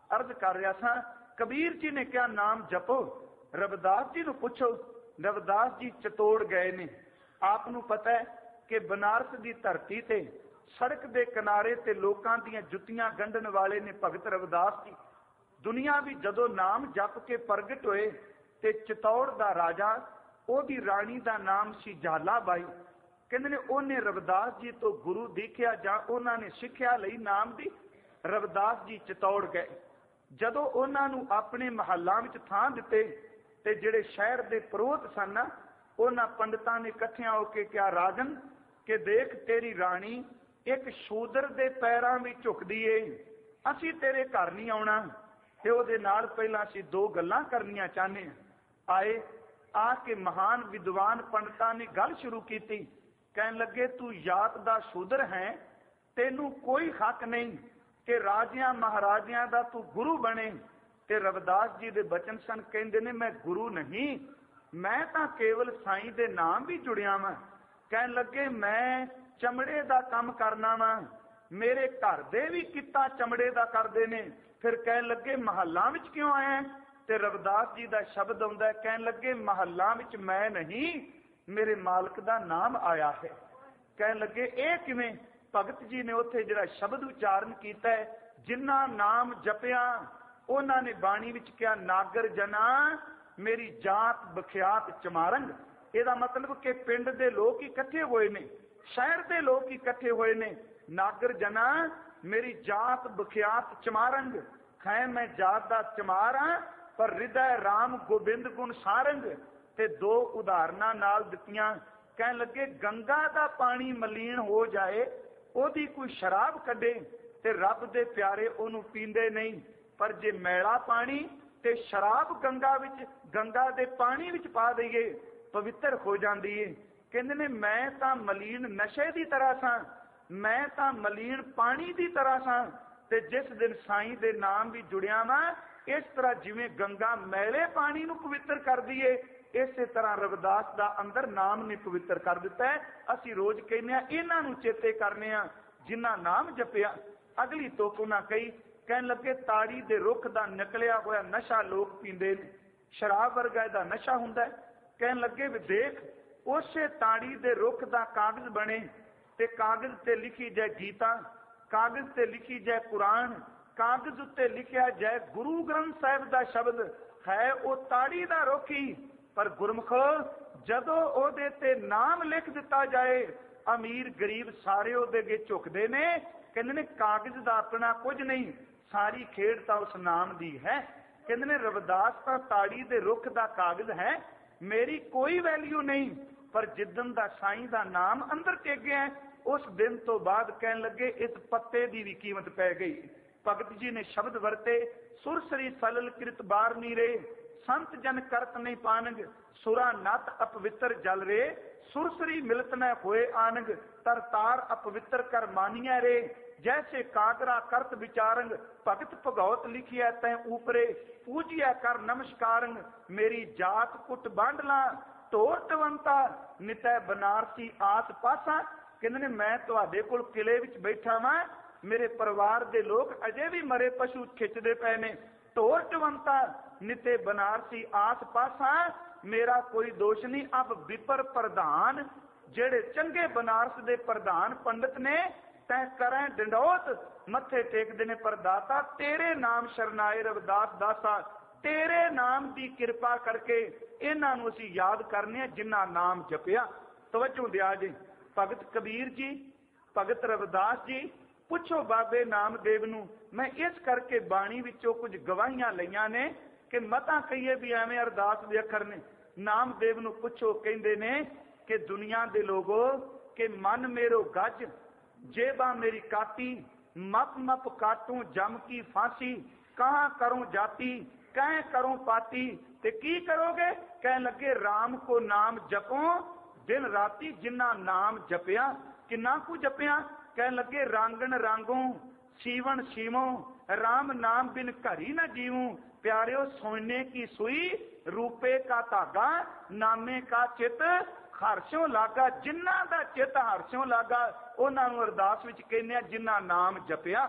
अर्ज कर रहा था। कबीर जी ने क्या नाम जपो, रविदास जी नूं पुछो। रविदास जी चितौड़ गए ने। आप नूं पता है कि बनारस की धरती ते सड़क के किनारे ते लोकां दीयां जुत्तियां गंढण वाले ने भगत रविदास जी। दुनिया भी जदों नाम जप के प्रगट होए ते चितौड़ दा राजा, ओदी राणी दा नाम सी झाला बाई। कहंदे ने ओने रविदास जी तो गुरु दीखिया जां उन्हां ने सिੱਖਿਆ ਲਈ नाम दी। रविदास जी चितौड़ गए। जदों उन्हां नूं अपने महलां विच थां दित्ते ते जिहड़े शहर दे परोहत सन उन्हां पंडितां ने इकट्ठियां हो के क्या राजन कि देख तेरी राणी एक शूदर दे पैरां विच झुकदी ए, असीं तेरे घर नहीं आउणा ते ओहदे नाल पहिलां असीं दो गल्लां करनियां चाहने हां। आए आ के महान विद्वान पंडितां ने गल शुरू कीती। कहन लगे तू जात दा शूदर है, तेनू कोई हक नहीं कि राजियां महाराजियां दा तू गुरु बने। ते रविदास जी दे बचन सन, कहंदे ने मैं गुरु नहीं, मैं तां केवल साईं दे नाम भी जुड़िया वां। कहन लगे मैं चमड़े दा काम करना वा, मेरे घर दे भी किता चमड़े दा करदे ने। फिर कहन लगे महलां विच क्यों आया? ते रविदास जी दा शब्द आउंदा, कहन लगे महलां विच मैं नहीं, मेरे मालक दा नाम आया है। कहन लगे ए किवें? भगत जी ने उत्थे जिहड़ा शब्द उच्चारण कीता है, जिन्ना नाम जपिया उन्हां ने बाणी विच क्या नागर जना मेरी जात बखियात चमारंग। ਇਹਦਾ मतलब कि पिंड दे लोग इकट्ठे होए ने, शहर दे लोग इकट्ठे होए ने। नागर जना मेरी जात बखियात चमारंग है, मैं जात दा चमार हां पर हृदय राम गोबिंद गुण सारंग। ते दो उदाहरणां नाल दित्तियां। कहन लगे गंगा दा पानी मलीन हो जाए, ओदी कोई शराब कढे ते रब दे प्यारे ओनू पींदे नहीं, पर जे मैला पानी ते शराब गंगा विच गंगा दे पानी विच पा दईए पवित्र हो जाती है। कहते ने मैं तां मलीन नशे की तरह सा, मैं तां मलीन पानी की तरह सा। ते जिस दिन साईं दे नाम भी जुड़िया वा, इस तरह जिवें गंगा मैले पानी नूं पवित्र कर दी है, इस तरह रविदास दा अंदर नाम ने पवित्र कर दिता है। असीं रोज कहने आ इन्हां नूं चेते करने आ जिन्हां नाम जपिया। अगली तुक उन्हां कही, कहन लगे ताड़ी दे रुख दा निकलिया होया नशा लोग पींदे ने, शराब वर्गा इहदा नशा हुंदा है। कहन लगे भी देख उसे ताड़ी दे रुख दा कागज बने ते कागज ते लिखी जाए गीता, कागज ते लिखी जाए कुरान, कागज उत्ते लिखिया जाए गुरु ग्रंथ साहिब दा शब्द है, वो ताड़ी दा रुख ही। पर गुरमुख जदों ओहदे ते नाम लिख दिता जाए, अमीर गरीब सारे ओहदे अगे झुकदे ने। कहंदे ने कागज दा अपना कुछ नहीं, सारी खेड़ तां उस नाम दी है। कहंदे ने रविदास तां ताड़ी दे रुख दा कागज है, मेरी कोई वैल्यू नहीं, पर जिदन दा साईं दा नाम अंदर टेगिया उस दिन तो बाद कहन लगे इस पत्ते की भी कीमत पै गई। भगत जी ने शब्द वरते, सुरसरी सलल कृत बार नीरे, संत जन करत नहीं पानग, सुरा नत अपवित्र जल रे, सुरसरी मिलत न होए आनग, तर तार अपवित्र कर मानिया रे, जैसे कागरा करत विचारंग, भगत भगौत लिखिया तै ऊपरे, पूजिया कर नमस्कारंग, मेरी जात कुट बांडला, ढोर टवंता नितै बनारसी आस पासा। कहंदे ने मैं तुहाडे कोल किले विच बैठा वां, मेरे परिवार दे लोग अजे भी मरे पशु खिचदे पए ने, ढोर टवंता निते बनारसी आस पासा, मेरा कोई दोष नहीं। अब विपर प्रधान जेड़े चंगे बनारस दे प्रधान पंडित ने तै करें डंडौत मत्थे टेकदे ने, पर दाता तेरे नाम शरनाए रविदास दासा, तेरे नाम की कृपा करके इन्हां नूं असीं याद करने जिन्हां नाम जपिया। तवज्जो दिया जी। भगत कबीर जी, भगत रविदास जी, पुछो बाबे नामदेव नूं। मैं इस करके बाणी विचों कुछ गवाहियां लईआं ने कि मतां कहीए भी एवें अरदास दे अखर ने। नामदेव नूं पुछो, कहंदे ने कि दुनिया दे लोगो कि मन मेरो गज, जेबा मेरी काटी, मप मप काटूं जम की फांसी, कहाँ करूं जाती, कह करूं पाती, ते की करोगे? कह लगे राम को नाम जपो दिन राती, जिन्ना नाम जपिया किन्ना कु जपिया। कह लगे रांगन रांगो सीवन सीवो, राम नाम बिन घरी न जीवूं, प्यारियो सोने की सुई, रूपे का धागा, नामे का चित हर्षों लागा। जिन्ना दा चित हर्षों लागा उन्हां नूं अरदास विच कहने जिन्ना नाम जपिया।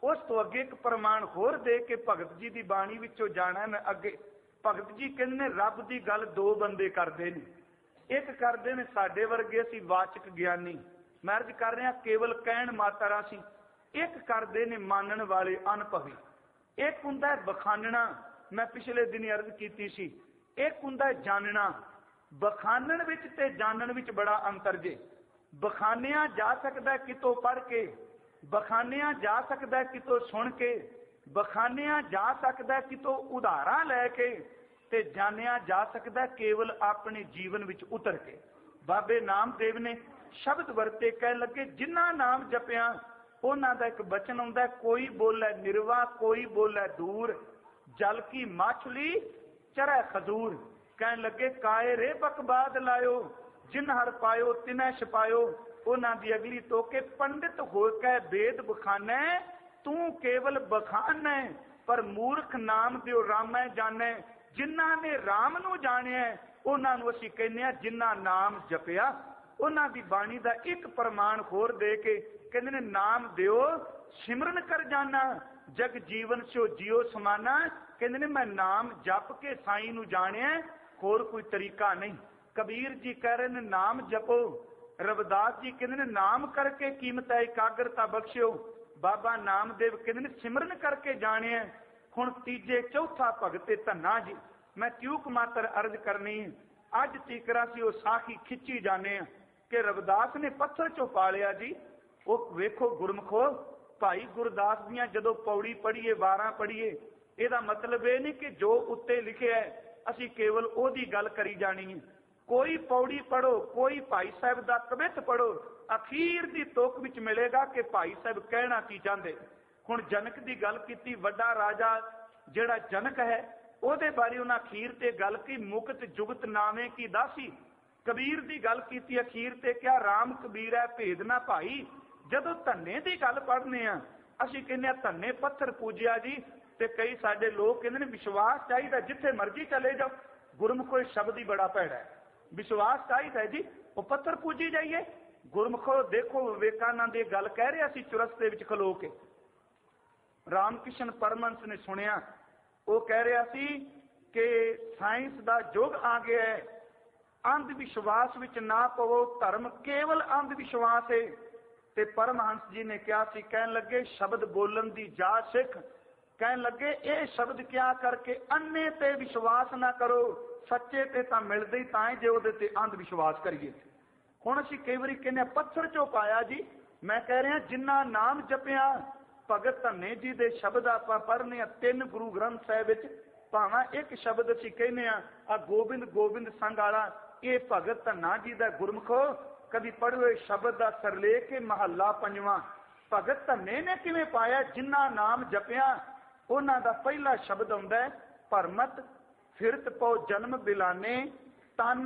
उस तो अगे एक प्रमाण होर दे के भगत जी की बाणी विचों जाना मैं अगे। भगत जी कहते ने रब की गल दो बंदे करते हैं, एक करते हैं साडे वर्गे असीं वाचक ज्ञानी, मैं अर्ज कर रहा केवल कहण मात्रा सी। एक करते ने मानण वाले अनभवी। एक हुंदा है बखानना, मैं पिछले दिन अर्ज की सी। एक हुंदा है जानना। बखानण विच ते जानण विच बड़ा अंतर जे। बखानिया जा सकता है कितों पढ़ के, बखानिया जा सकता है कितों सुन के, बखानिया जा सकता है कितों उधारा लैके, ते जानिया जा सकता है केवल अपने जीवन विच उतर के। बाबे नामदेव ने शब्द वरते, कह लगे जिन्ना नाम जपिया उन्हां दा एक बचन आउंदा, कोई बोले निरवा कोई बोले दूर, जल की माछली चरै खजूर। कह लगे काए रे बकबाद लायो, जिन हर पायो तिनै छपायो। उन्हां दी अगली तो के पंडित होके वेद बखाने, तू केवल बखाने, पर मूर्ख नाम दियो रामै जाने। जिन्हां ने राम नू जानिया उन्हां नू असीं कहने आ जिन्हां नाम जपिया। उन्हां दी बाणी दा एक प्रमाण होर दे के कहंदे ने नाम दियो सिमरन कर जाना, जग जीवन सो जियो समाना। कहंदे ने मैं नाम जप के साईं नू जानिया, होर कोई तरीका नहीं। कबीर जी कह रहे ने नाम जपो, रविदास जी कहते ने नाम करके कीमत है एकाग्रता बख्शियो, बाबा नामदेव कहते ने सिमरन करके जाने। हुण तीजे चौथा भगत धन्ना जी, मैं त्यूक मात्र अर्ज करनी। अज तीकरा सी साखी खिंची जाने कि रविदास ने पत्थर चो पालिया जी। वो वेखो गुरमुखो, भाई गुरदास दियां जदों पौड़ी पढ़ीए वारां पढ़ीए, इहदा मतलब ये नहीं कि जो उत्ते लिखे है असीं केवल ओदी गल करी जानी है। कोई पौड़ी पढ़ो, कोई भाई साहब का कवित पढ़ो, अखीर की तुक विच मिलेगा कि भाई साहब कहना की चाहते। हुण जनक की गल की, वड्डा राजा जिहड़ा जनक है उहदे बारे उन्हां अखीर ते गल की, मुकत जुगत नावे की दासी। कबीर की गल की अखीर ते क्या राम कबीर है भेद ना भाई। जदों धन्ने की गल पढ़ने आ असीं कहने धन्ने पत्थर पूजिया जी, ते कई साडे लोग कहंदे ने विश्वास चाहिए जिथे मर्जी चले जाओ। गुरमुखो इह शब्द ही बड़ा भैड़ा है, विश्वास चाहिए जी, वो पत्थर पूजी जाइए। गुरमुखो देखो विवेकानंद ये गल कह रहे सी चुरस्ते विच खलो के, रामकृष्ण परमहंस ने सुनिया, वो कह रहा सी कि साइंस का युग आ गया है, अंध विश्वास विच ना पवो, धर्म केवल अंध विश्वास है। ते परमहंस जी ने कहा सी, कहन लगे शब्द बोलन दी जा सिख, कहन लगे ये शब्द क्या करके अन्ने ते विश्वास ना करो, सच्चे ते तां मिलदे ही तां जे उहदे ते अंध विश्वास करिए। हुण असीं कई वारी कहने पत्थर चो पाया जी, मैं कह रहा जिन्ना नाम जपिया। भगत धन्ने जी दे शब्द आपां पढ़ने आ तीन गुरु ग्रंथ साहिब विच, भावां एक शब्द असीं कहने आ गोबिंद गोबिंद संग वाला, ये भगत धन्ना जी दा गुरमुखो कभी पढ़ो शब्द का सरलेख महला पंजवां। भगत धन्ने ने किवें पाया, जिन्ना नाम जपिया उन्हां दा पहला शब्द आउंदा है भरमत फिरत पौ जन्म बिलाने, तन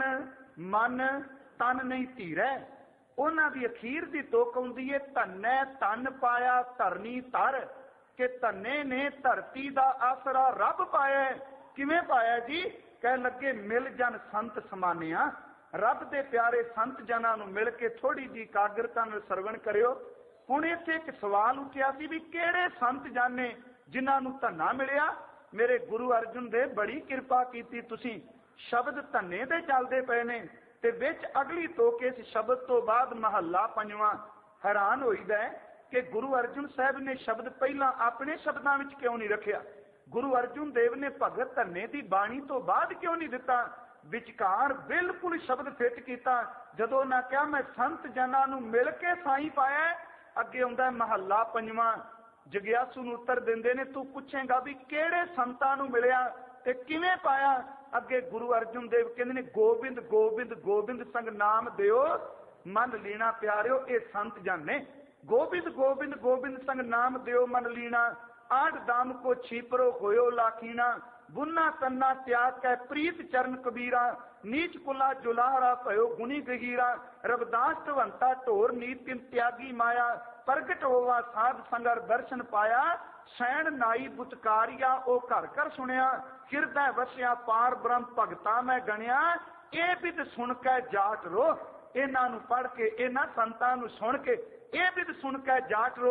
मन तन नहीं धीरै। उन्हां दी अखीर दी तुक आउंदी है धन्नै तन पाया धरनी तर, कि धन्ने ने धरती दा आसरा रब पाया। किवें पाया जी? कह लगे मिल जन संत समानिया, रब दे प्यारे संत जनां नूं मिल के थोड़ी जी एकाग्रता नाल सरवण करियो। हुण इत्थे एक सवाल उठिया सी भी किहड़े संत जाने जिन्हां नूं धन्ना मिलिया? मेरे गुरु अर्जुन देव बड़ी कृपा कीती, तुसीं शब्द धन्ने दे चलदे पए ने ते विच अगली तोक इस शब्द तो बाद महला पंजवां। हैरान होईदा है कि गुरु अर्जुन साहब ने शब्द पहला अपने शब्दां विच क्यों नहीं रखिया? गुरु अर्जुन देव ने भगत धन्ने दी बाणी तो बाद क्यों नहीं दिता? विचकार बिल्कुल शब्द फिट किया। जदों ना क्या मैं संत जनां नूं मिल के साईं पाया, अगे आउंदा महला पंजवां। जगियासू नूं उत्तर दिंदे ने, तू पुछेगा भी किहड़े संतां नूं मिलिया ते किवें पाया? अगे गुरु अर्जुन देव कहंदे ने गोबिंद गोबिंद गोबिंद संग नाम दियो मन लीना प्यारियो, ये संत जन ने। गोबिंद गोबिंद गोबिंद संग नाम दियो मन लीना, आठ दाम को छीपरो होयो लाखीना, बुन्ना तन्ना त्याग कै प्रीत चरण कबीरा, नीच कुला जुलाहरा भयो गुनी गहीरा, रविदास ढवंता ढोर नीतिम त्यागी माया, प्रगट होवा साध संगर दर्शन पाया, सैन नाई बुतकारिया ओ घर घर सुनिया, हिरदै वसिया पार ब्रह्म भगता मैं गणिया, ये बिद सुन कै जाट रो। इन्हां नूं पढ़ के, इन्हां संतां नूं सुन के, ये बिद सुन कै जाट रो।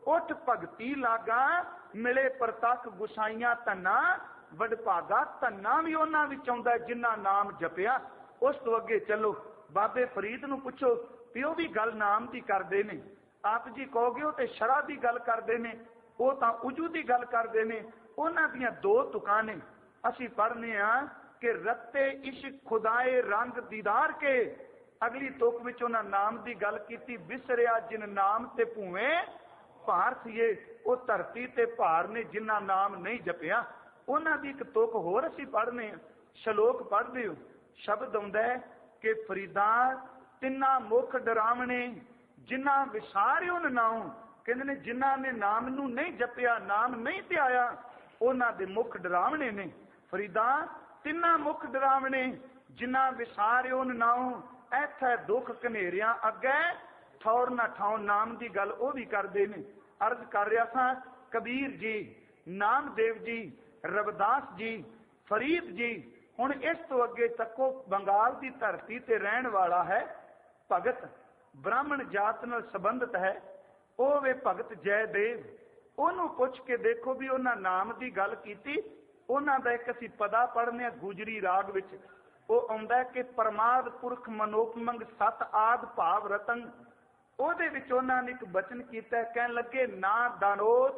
उठ भगती लागा, मिले परतख गुसाइयां धन्ना, वडभागा धन्ना भी उन्हां विच आउंदा जिन्हां नाम जपिया। उस तो अगे चलो, बाबे फरीद नूं पुछो भी वो भी गल नाम की करते हैं। आप जी कहोगे वो तो शरह की गल करते हैं, वो तो उजू की गल करते हैं। उन्हां दियां दो तुकां ने, असीं पढ़ने आ कि रत्ते इश्क खुदाए रंग दीदार के। अगली तुक विच उन्हां नाम की गल की, बिसरिया जिन नाम ते भूवें भार सीए। वो धरती ते भार ने जिन्ना नाम नहीं जपिया। उन्हां दी एक तुक होर असीं पढ़ने, शलोक पढ़दे हो, शब्द आउंदा है कि फरीदा तिन्ना मुख डरावणे जिन्ना विसारियो नाम। कहंदे ने जिन्हां ने नाम नूं नहीं जपिया, नाम नहीं ध्याया, उन्हां दे मुख डरावणे ने। फरीदा तिन्ना मुख डरावणे जिन्ना विसारियो नाम। इत्थे दुख कनेरिया अगे ठौर ना ठाउर नाम की गल वो भी करते हैं। अर्ज कर रहा था कबीर जी, नामदेव जी, रविदास जी, फरीद जी। हुण इस तो अगे तको बंगाल की धरती ते रहन वाला है भगत, ब्राह्मण जात नाल संबंधित है, वो वे भगत जयदेव। उन्होंने पुछ के देखो भी उन्होंने नाम की गल की। उन्हों का एक असीं पदा पढ़ने गुजरी राग विच, वो आउंदा है कि परमाद पुरख मनोपमंग सत आद भाव रतन। ਉਹਦੇ ਵਿੱਚ ਉਹਨਾਂ ਨੇ ਇੱਕ ਬਚਨ ਕੀਤਾ, ਕਹਿਣ ਲੱਗੇ ਨਾ ਦਾਨੋਤ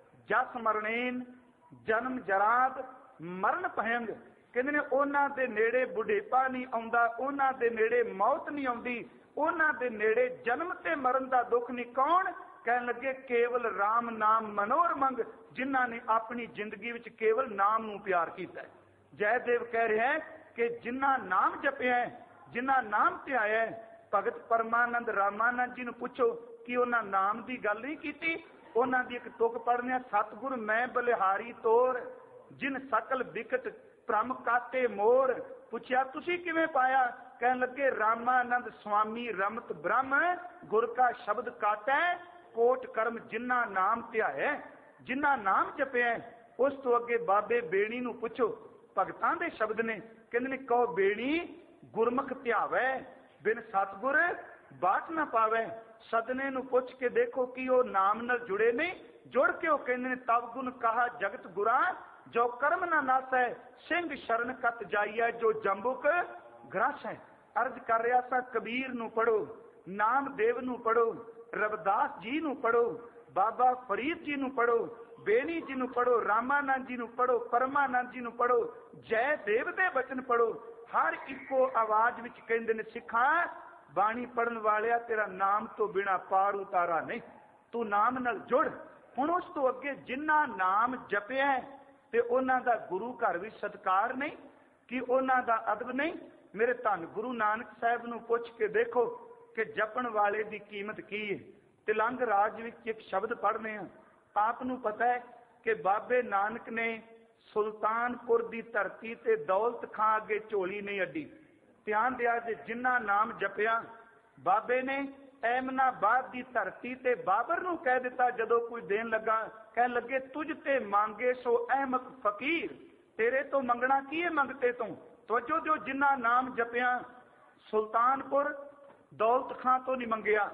ਜਸ ਮਰਨੇਨ ਜਨਮ ਜਰਾਦ ਮਰਨ ਭਯੰਗ। ਕਹਿੰਦੇ ਨੇ ਉਹਨਾਂ ਦੇ ਨੇੜੇ ਬੁਢੇਪਾ ਨਹੀਂ ਆਉਂਦਾ, ਉਹਨਾਂ ਦੇ ਨੇੜੇ ਮੌਤ ਨਹੀਂ ਆਉਂਦੀ, ਉਹਨਾਂ ਦੇ ਨੇੜੇ ਜਨਮ ਤੇ ਮਰਨ ਦਾ ਦੁੱਖ ਨਹੀਂ। ਕੌਣ? ਕਹਿਣ ਲੱਗੇ ਕੇਵਲ ਰਾਮ ਨਾਮ ਮਨੋਰਮੰਗ, ਜਿਨ੍ਹਾਂ ਨੇ ਆਪਣੀ ਜ਼ਿੰਦਗੀ ਵਿੱਚ ਕੇਵਲ ਨਾਮ ਨੂੰ ਪਿਆਰ ਕੀਤਾ। ਜੈਦੇਵ ਕਹਿ ਰਿਹਾ ਹੈ ਕਿ ਜਿਨ੍ਹਾਂ ਨਾਮ ਜਪਿਆ, ਜਿਨ੍ਹਾਂ ਨਾਮ ਧਿਆਇਆ। भगत परमानंद रामानंद जी ने पूछो कि उन्होंने नाम की गल नहीं की। उन्होंने एक तुक पढ़ने, सतगुर मैं बलिहारी तोर जिन सकल विकट भ्रम काटे मोर। पूछया तुसी किवें पाया? कहन लगे रामानंद स्वामी रमत ब्रह्म गुर का शब्द काटै कोट कर्म जिन्ना नाम ध्याया, जिन्ना नाम जपिया। उस तो अगे बाबे बेणी नूं पूछो, भगतां दे शब्द ने, कहंदे ने कहो बेणी गुरमुख ध्यावै बिन सतगुर बाट ना पावे। सदने नूं पुछ के देखो कि वो नाम नाल जुड़े नहीं, जुड़ के वो कहंदे ने तब गुण कहा जगत गुरा जो कर्म ना नास है, सिंह शरण कत जाइए जो जंबुक ग्रस है। अर्ज कर रहा था कबीर नूं पढ़ो, नामदेव नूं पढ़ो, रविदास जी नूं पढ़ो, बाबा फरीद जी नूं पढ़ो, बेणी जी नूं पढ़ो, रामानंद जी नूं पढ़ो, परमानंद जी नूं पढ़ो, जयदेव दे बचन पढ़ो। हर इको आवाज विच कहंदे ने सिखा बाणी पढ़न वालिया तेरा नाम तो बिना पार उतारा नहीं, तू नाम नाल जुड़। हुण उस तो अगे जिन्ना नाम जपिया ते उन्हां दा गुरु घर विच सत्कार नहीं कि उन्हां दा अदब नहीं। मेरे धन गुरु नानक साहब नूं पुछ के देखो कि जपण वाले दी कीमत की है। तिलंग राज विच एक शब्द पढ़ने हैं, आप नूं पता है कि बाबे नानक ने सुल्तानपुर की धरती ते दौलत खां अगे झोली नहीं अड्डी। ध्यान दिया जे जिन्ना नाम जपिया बाबे ने एमनाबाद की धरती ते बाबर नूं कह दिता जदों कोई देन लगा, कह लगे तुझ ते मांगे सो अहमक फकीर, तेरे तो मंगना की है मंगते तो। तो जो जो जिन्ना नाम जपिया सुल्तानपुर दौलत खां तो नहीं मंगिया,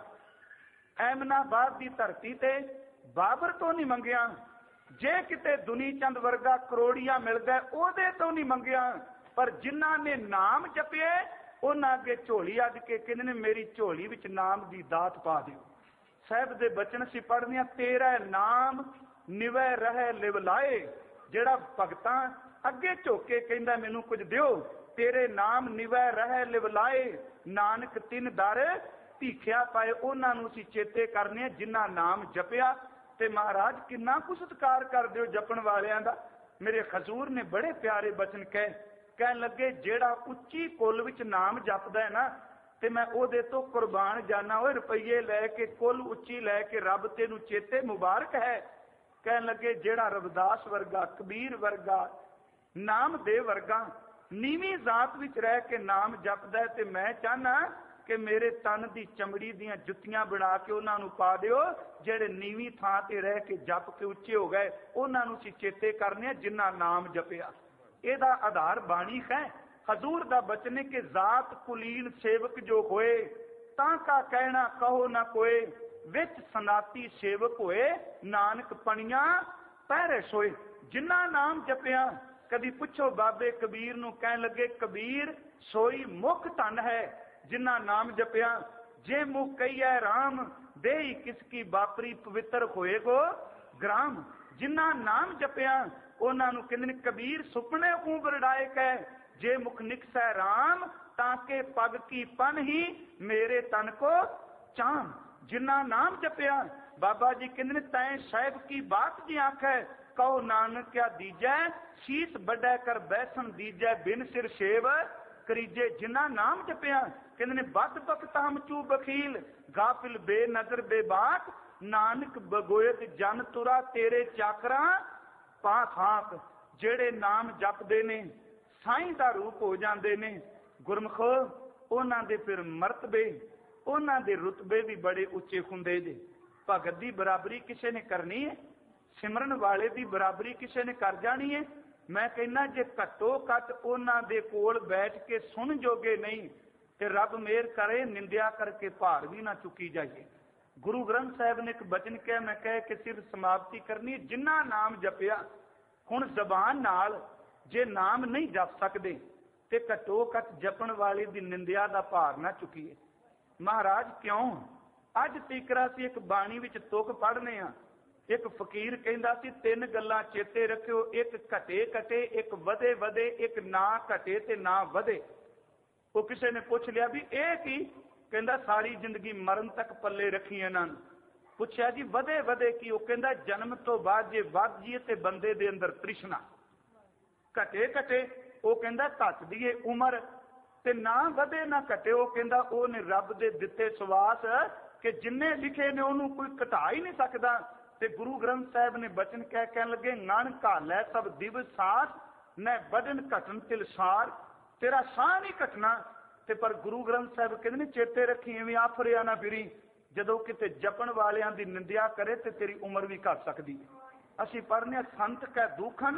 एमनाबाद की धरती ते बाबर तो नहीं मंगिया, जे किते दुनी चंद वर्गा करोड़िया मिल गए ओदे तो नहीं मंगिया। पर जिन्हां ने नाम जपिए उन्हां अगे झोली अड के कहंदे ने मेरी झोली विच नाम दी दात पा दिओ। साहब दे बचन सी पढ़ने, तेरा नाम निवै रहे लिव लाए। जेड़ा भगतां अगे झोके कहंदा मैनू कुछ दिओ, तेरे नाम निवै रहे लिव लाए। नानक तिन दर भीखिया पाए, उन्हां नूं असीं चेते करने जिन्हां नाम जपिया। ते महाराज किन्ना कुछ सत्कार कर दिओ जपण वालियां दा। मेरे खजूर ने बड़े प्यारे बचन कह कह लगे जेड़ा उच्ची कुल विच नाम जपदा है ना, ते मैं ओदे तो कुर्बान जाना। ओए रुपये लैके कुल उच्ची लैके रब तेनू चेते मुबारक है। कह लगे जेड़ा रविदास वर्गा, कबीर वर्गा, नामदेव वर्गा नीवी जात विच रह के नाम जपदा है, ते मैं चाहना कि मेरे तन की चमड़ी दियां जुत्तियां बना के उन्हां नूं पा दिओ जेड़े नीवी थां ते रह के जप के उच्चे हो गए। उन्हां नूं असीं चेते करने जिन्ना नाम जपिया। इहदा आधार बाणी है। हजूर दा बचन है कि जात कुलीन सेवक जो होए तां का कहना कहो ना कोई, विच सनाती सेवक होए, नानक पणियां पहरे सोए। जिन्ना नाम जपिया, कदी पुछो बाबे कबीर नूं, कहन लगे कबीर सोई मुख धन है जिन्ना नाम जपिया। जे मुख कहिए राम, देही किसकी बापरी पवित्र होएगो ग्राम। जिन्ना नाम जपिया उन्हां नूं कहंदे ने कबीर सुपने उबरडाए कै, जे मुख निकसै राम, ताके पग की पन ही मेरे तन को चाम। जिन्ना नाम जपिया बाबा जी कहंदे ने तैं साहिब की बात जी आखै, कहो नानक क्या दीजै, शीस बड़ै कर बैसन दीजै, बिन सिर सेव करीजे। जिन्ना नाम जपिया कहंदे ने बद बखत हम चू बखील, गाफिल बेनजर बेबाक, नानक बगोयत जन तुरा तेरे चाकरा पाक हाक। जेड़े नाम जपदे ने साईं दा रूप हो जांदे ने गुरमुखो, उन्हां दे फिर मरतबे, उन्हां दे रुतबे भी बड़े उच्चे हुंदे जे। भगत दी बराबरी किसी ने करनी है, सिमरन वाले दी बराबरी किसी ने कर जानी है। मैं कहना जे घट्टो घट उन्हां दे कोल बैठ के सुन जोगे नहीं ते रब मेहर करे निंदिया करके भार भी ना चुकी जाइए। गुरु ग्रंथ साहिब ने एक बचन कहा, मैं कह के सिर्फ समाप्ति करनी, जिन्ना नाम जपिया। हुण जबान नाल जे नाम नहीं जप सकते ते घट्टो घट जपण वाले दी निंदिया दा भार ना चुकीए। महाराज क्यों? अज तीकरा सी एक बाणी विच तुक पढ़ने आ, एक फकीर कहंदा सी तीन गल्लां चेते रखियो, एक घटे घटे, एक वधे वधे, एक ना घटे ते ना वधे। वो किसी ने पुछ लिया भी ਇਹ की? कहंदा सारी जिंदगी मरण तक पल्ले रखी इन्हां नूं। पुछया जी वधे वधे की? वो कहंदा जन्म तो बाद जे वध जीए ते बंदे दे अंदर तृष्णा। घटे घटे वो कहंदा घट दीए उमर, ते ना वधे ना घटे वो कहंदा वो ने रब दे दिते सवास कि जिन्ने लिखे ने उन्होंने कोई घटा ही नहीं सकता। ते गुरु ग्रंथ साहिब ने बचन कह कहन लगे, नान घालै सब दिवस सास, न बदन घटन तिलसार। तेरा साह नहीं घटना ते पर गुरु ग्रंथ साहिब कहते ने चेते रखी इवें आफरिया ना फिरी, जदों किते जपण वालियां दी निंदिया करे ते तेरी उम्र भी घट सकदी है। असीं पढ़ने संत कै दुखन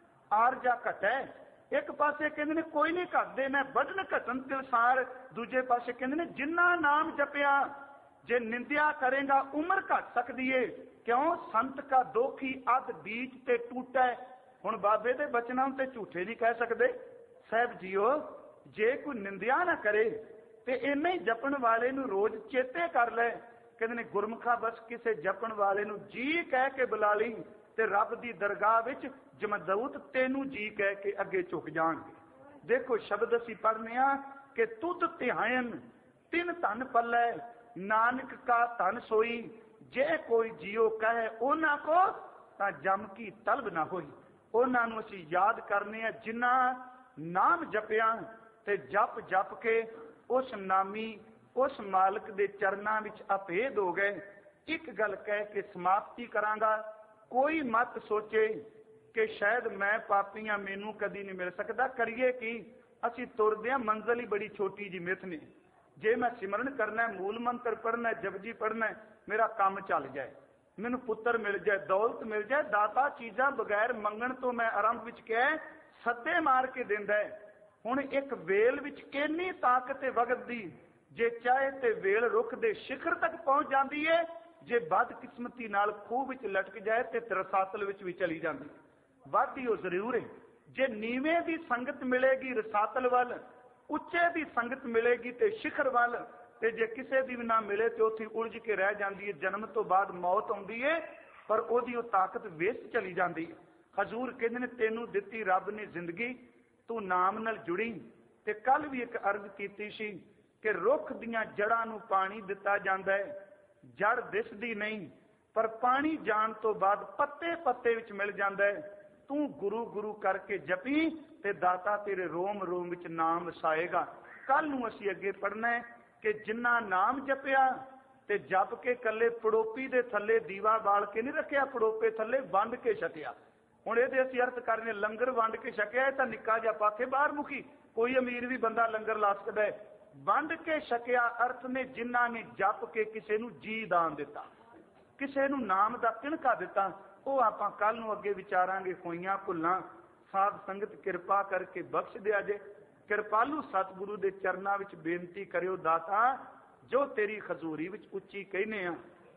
आरजा घटै, एक पासे कहते ने कोई नहीं घटदे, मैं बदन घटन तिलसार। दूजे पासे कहते ने जिन्ना नाम जपिया जे निंदिया करेगा उम्र घट सकती है। क्यों? संत का दोखी अध बीच ते टूटा। हुण बाबे दे बचनां ते झूठे नहीं कह सकते। साहब जीओ जे कोई निंदिया ना करे ते इन्ने ही जपण वाले नूं रोज चेते कर ले। कहंदे ने गुरमुखा बस किसे जपण वाले नूं जी कह के बुला ली ते रब दी दरगाह विच जमदूत तेनू जी कह के अगे झुक जाणगे। देखो शब्द असीं पढ़ने आ कि तुद ध्यान तिन धन पल्लै, नानक का धन सोई, जे कोई जियो कहे उन्हां को तां जम की तलब ना होई। उन्हां नूं असीं याद करने आ जिन्हां नाम जपिया ते जप जप के उस नामी उस मालिक दे चरनां विच अभेद हो गए। एक गल कह के समाप्ति करांगा, कोई मत सोचे कि शायद मैं पापीआं मैनू कदी नहीं मिल सकता। करिए कि असीं तुरदे मंजिल ही बड़ी छोटी जी मिथ ने। जे मैं सिमरन करना, मूल मंत्र पढ़ना, जपजी पढ़ना, मेरा काम चल जाए, मैनू पुत्र मिल जाए, दौलत मिल जाए, दाता चीज़ां बगैर मंगण तो मैं आरंभ विच कह सद्दे मार के दिंदा है। हुण एक वेल विच इन्नी ताकत है वगत दी, जे चाहे ते वेल रुख दे शिखर तक पहुंच जाती है, जे बदकिस्मती नाल खूह विच लटक जाए ते रसातल विच भी चली जाती। वाधी वो जरूर है। जे नीवें दी संगत मिलेगी रसातल वल, उच्चे दी संगत मिलेगी ते शिखर वल, ते जे किसे दी भी ना मिले तो उत्थे उलझ के रह जाती है। जन्म तो बाद मौत आउंदी है पर ओदी वो ताकत वेस्ट चली जाती है। हजूर कहंदे ने तेनू दित्ती रब ने जिंदगी, तू नाम नाल जुड़ी। ते कल भी एक अर्ज कीती सी कि रुख दियां जड़ां नू पानी दिता जांदा है, जड़ दिसदी नहीं पर पानी जाण तो बाद पत्ते पत्ते विच मिल जांदा है। तू गुरु गुरु करके जपी ते दाता तेरे रोम रोम विच नाम वसाएगा। कल नू असीं अगे पढ़ना है कि जिन्ना नाम जपिया ते जप के कले पड़ोपी दे थल्ले दीवा बाल के नहीं रखिया, पड़ोपे थल्ले वंड के छकिया। हुण इहदे असीं अर्थ करने लंगर वंड के छकिया, इह तां निक्का जिहा पाथे बाहर मुखी, कोई अमीर भी बंदा लंगर ला सकदा है। वंड के छकिया अर्थ ने जिन्हां ने जप के किसे नू जी दान दिता, किसे नू नाम दा तिणका दिता। ਉਹ ਆਪਾਂ ਕੱਲ ਨੂੰ ਅੱਗੇ ਵਿਚਾਰਾਂਗੇ। ਹੋਈਆਂ ਭੁੱਲਾਂ ਸਾਧ ਸੰਗਤ ਕਿਰਪਾ ਕਰਕੇ ਬਖਸ਼ ਦਿਆ ਜੇ। ਕਿਰਪਾਲੂ ਸਤਿਗੁਰੂ ਦੇ ਚਰਨਾਂ ਵਿੱਚ ਬੇਨਤੀ ਕਰਿਓ, ਦਾਤਾ ਜੋ ਤੇਰੀ ਖਜ਼ੂਰੀ ਵਿੱਚ ਉੱਚੀ ਕਹਿੰਦੇ ਆ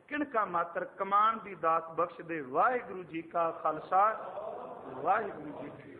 ਕਿਣਕਾ ਮਾਤਰ ਕਮਾਨ ਦੀ ਦਾਤ ਬਖਸ਼ ਦੇ। ਵਾਹਿਗੁਰੂ ਜੀ ਕਾ ਖਾਲਸਾ, ਵਾਹਿਗੁਰੂ ਜੀ ਕੀ